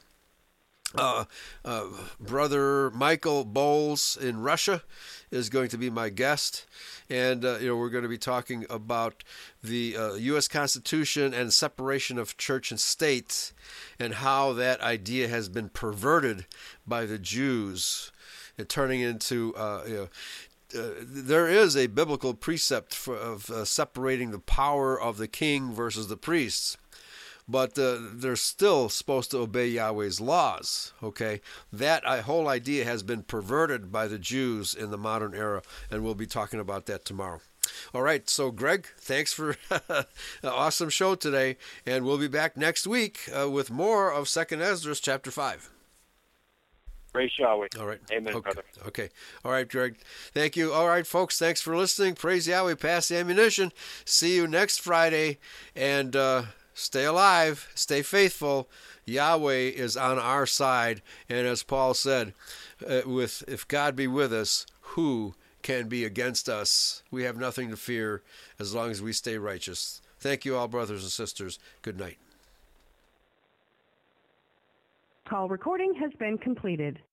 Brother Michael Bowles in Russia is going to be my guest. And, we're going to be talking about the U.S. Constitution and separation of church and state and how that idea has been perverted by the Jews and turning into, there is a biblical precept of separating the power of the king versus the priests. But they're still supposed to obey Yahweh's laws, okay? That whole idea has been perverted by the Jews in the modern era, and we'll be talking about that tomorrow. All right, so Greg, thanks for an awesome show today, and we'll be back next week with more of 2nd Ezra chapter 5. Praise Yahweh. All right. Amen, okay. brother. Okay. All right, Greg. Thank you. All right, folks, thanks for listening. Praise Yahweh. Pass the ammunition. See you next Friday, and stay alive, stay faithful. Yahweh is on our side. And as Paul said, if God be with us, who can be against us? We have nothing to fear as long as we stay righteous. Thank you all, brothers and sisters. Good night. Call recording has been completed.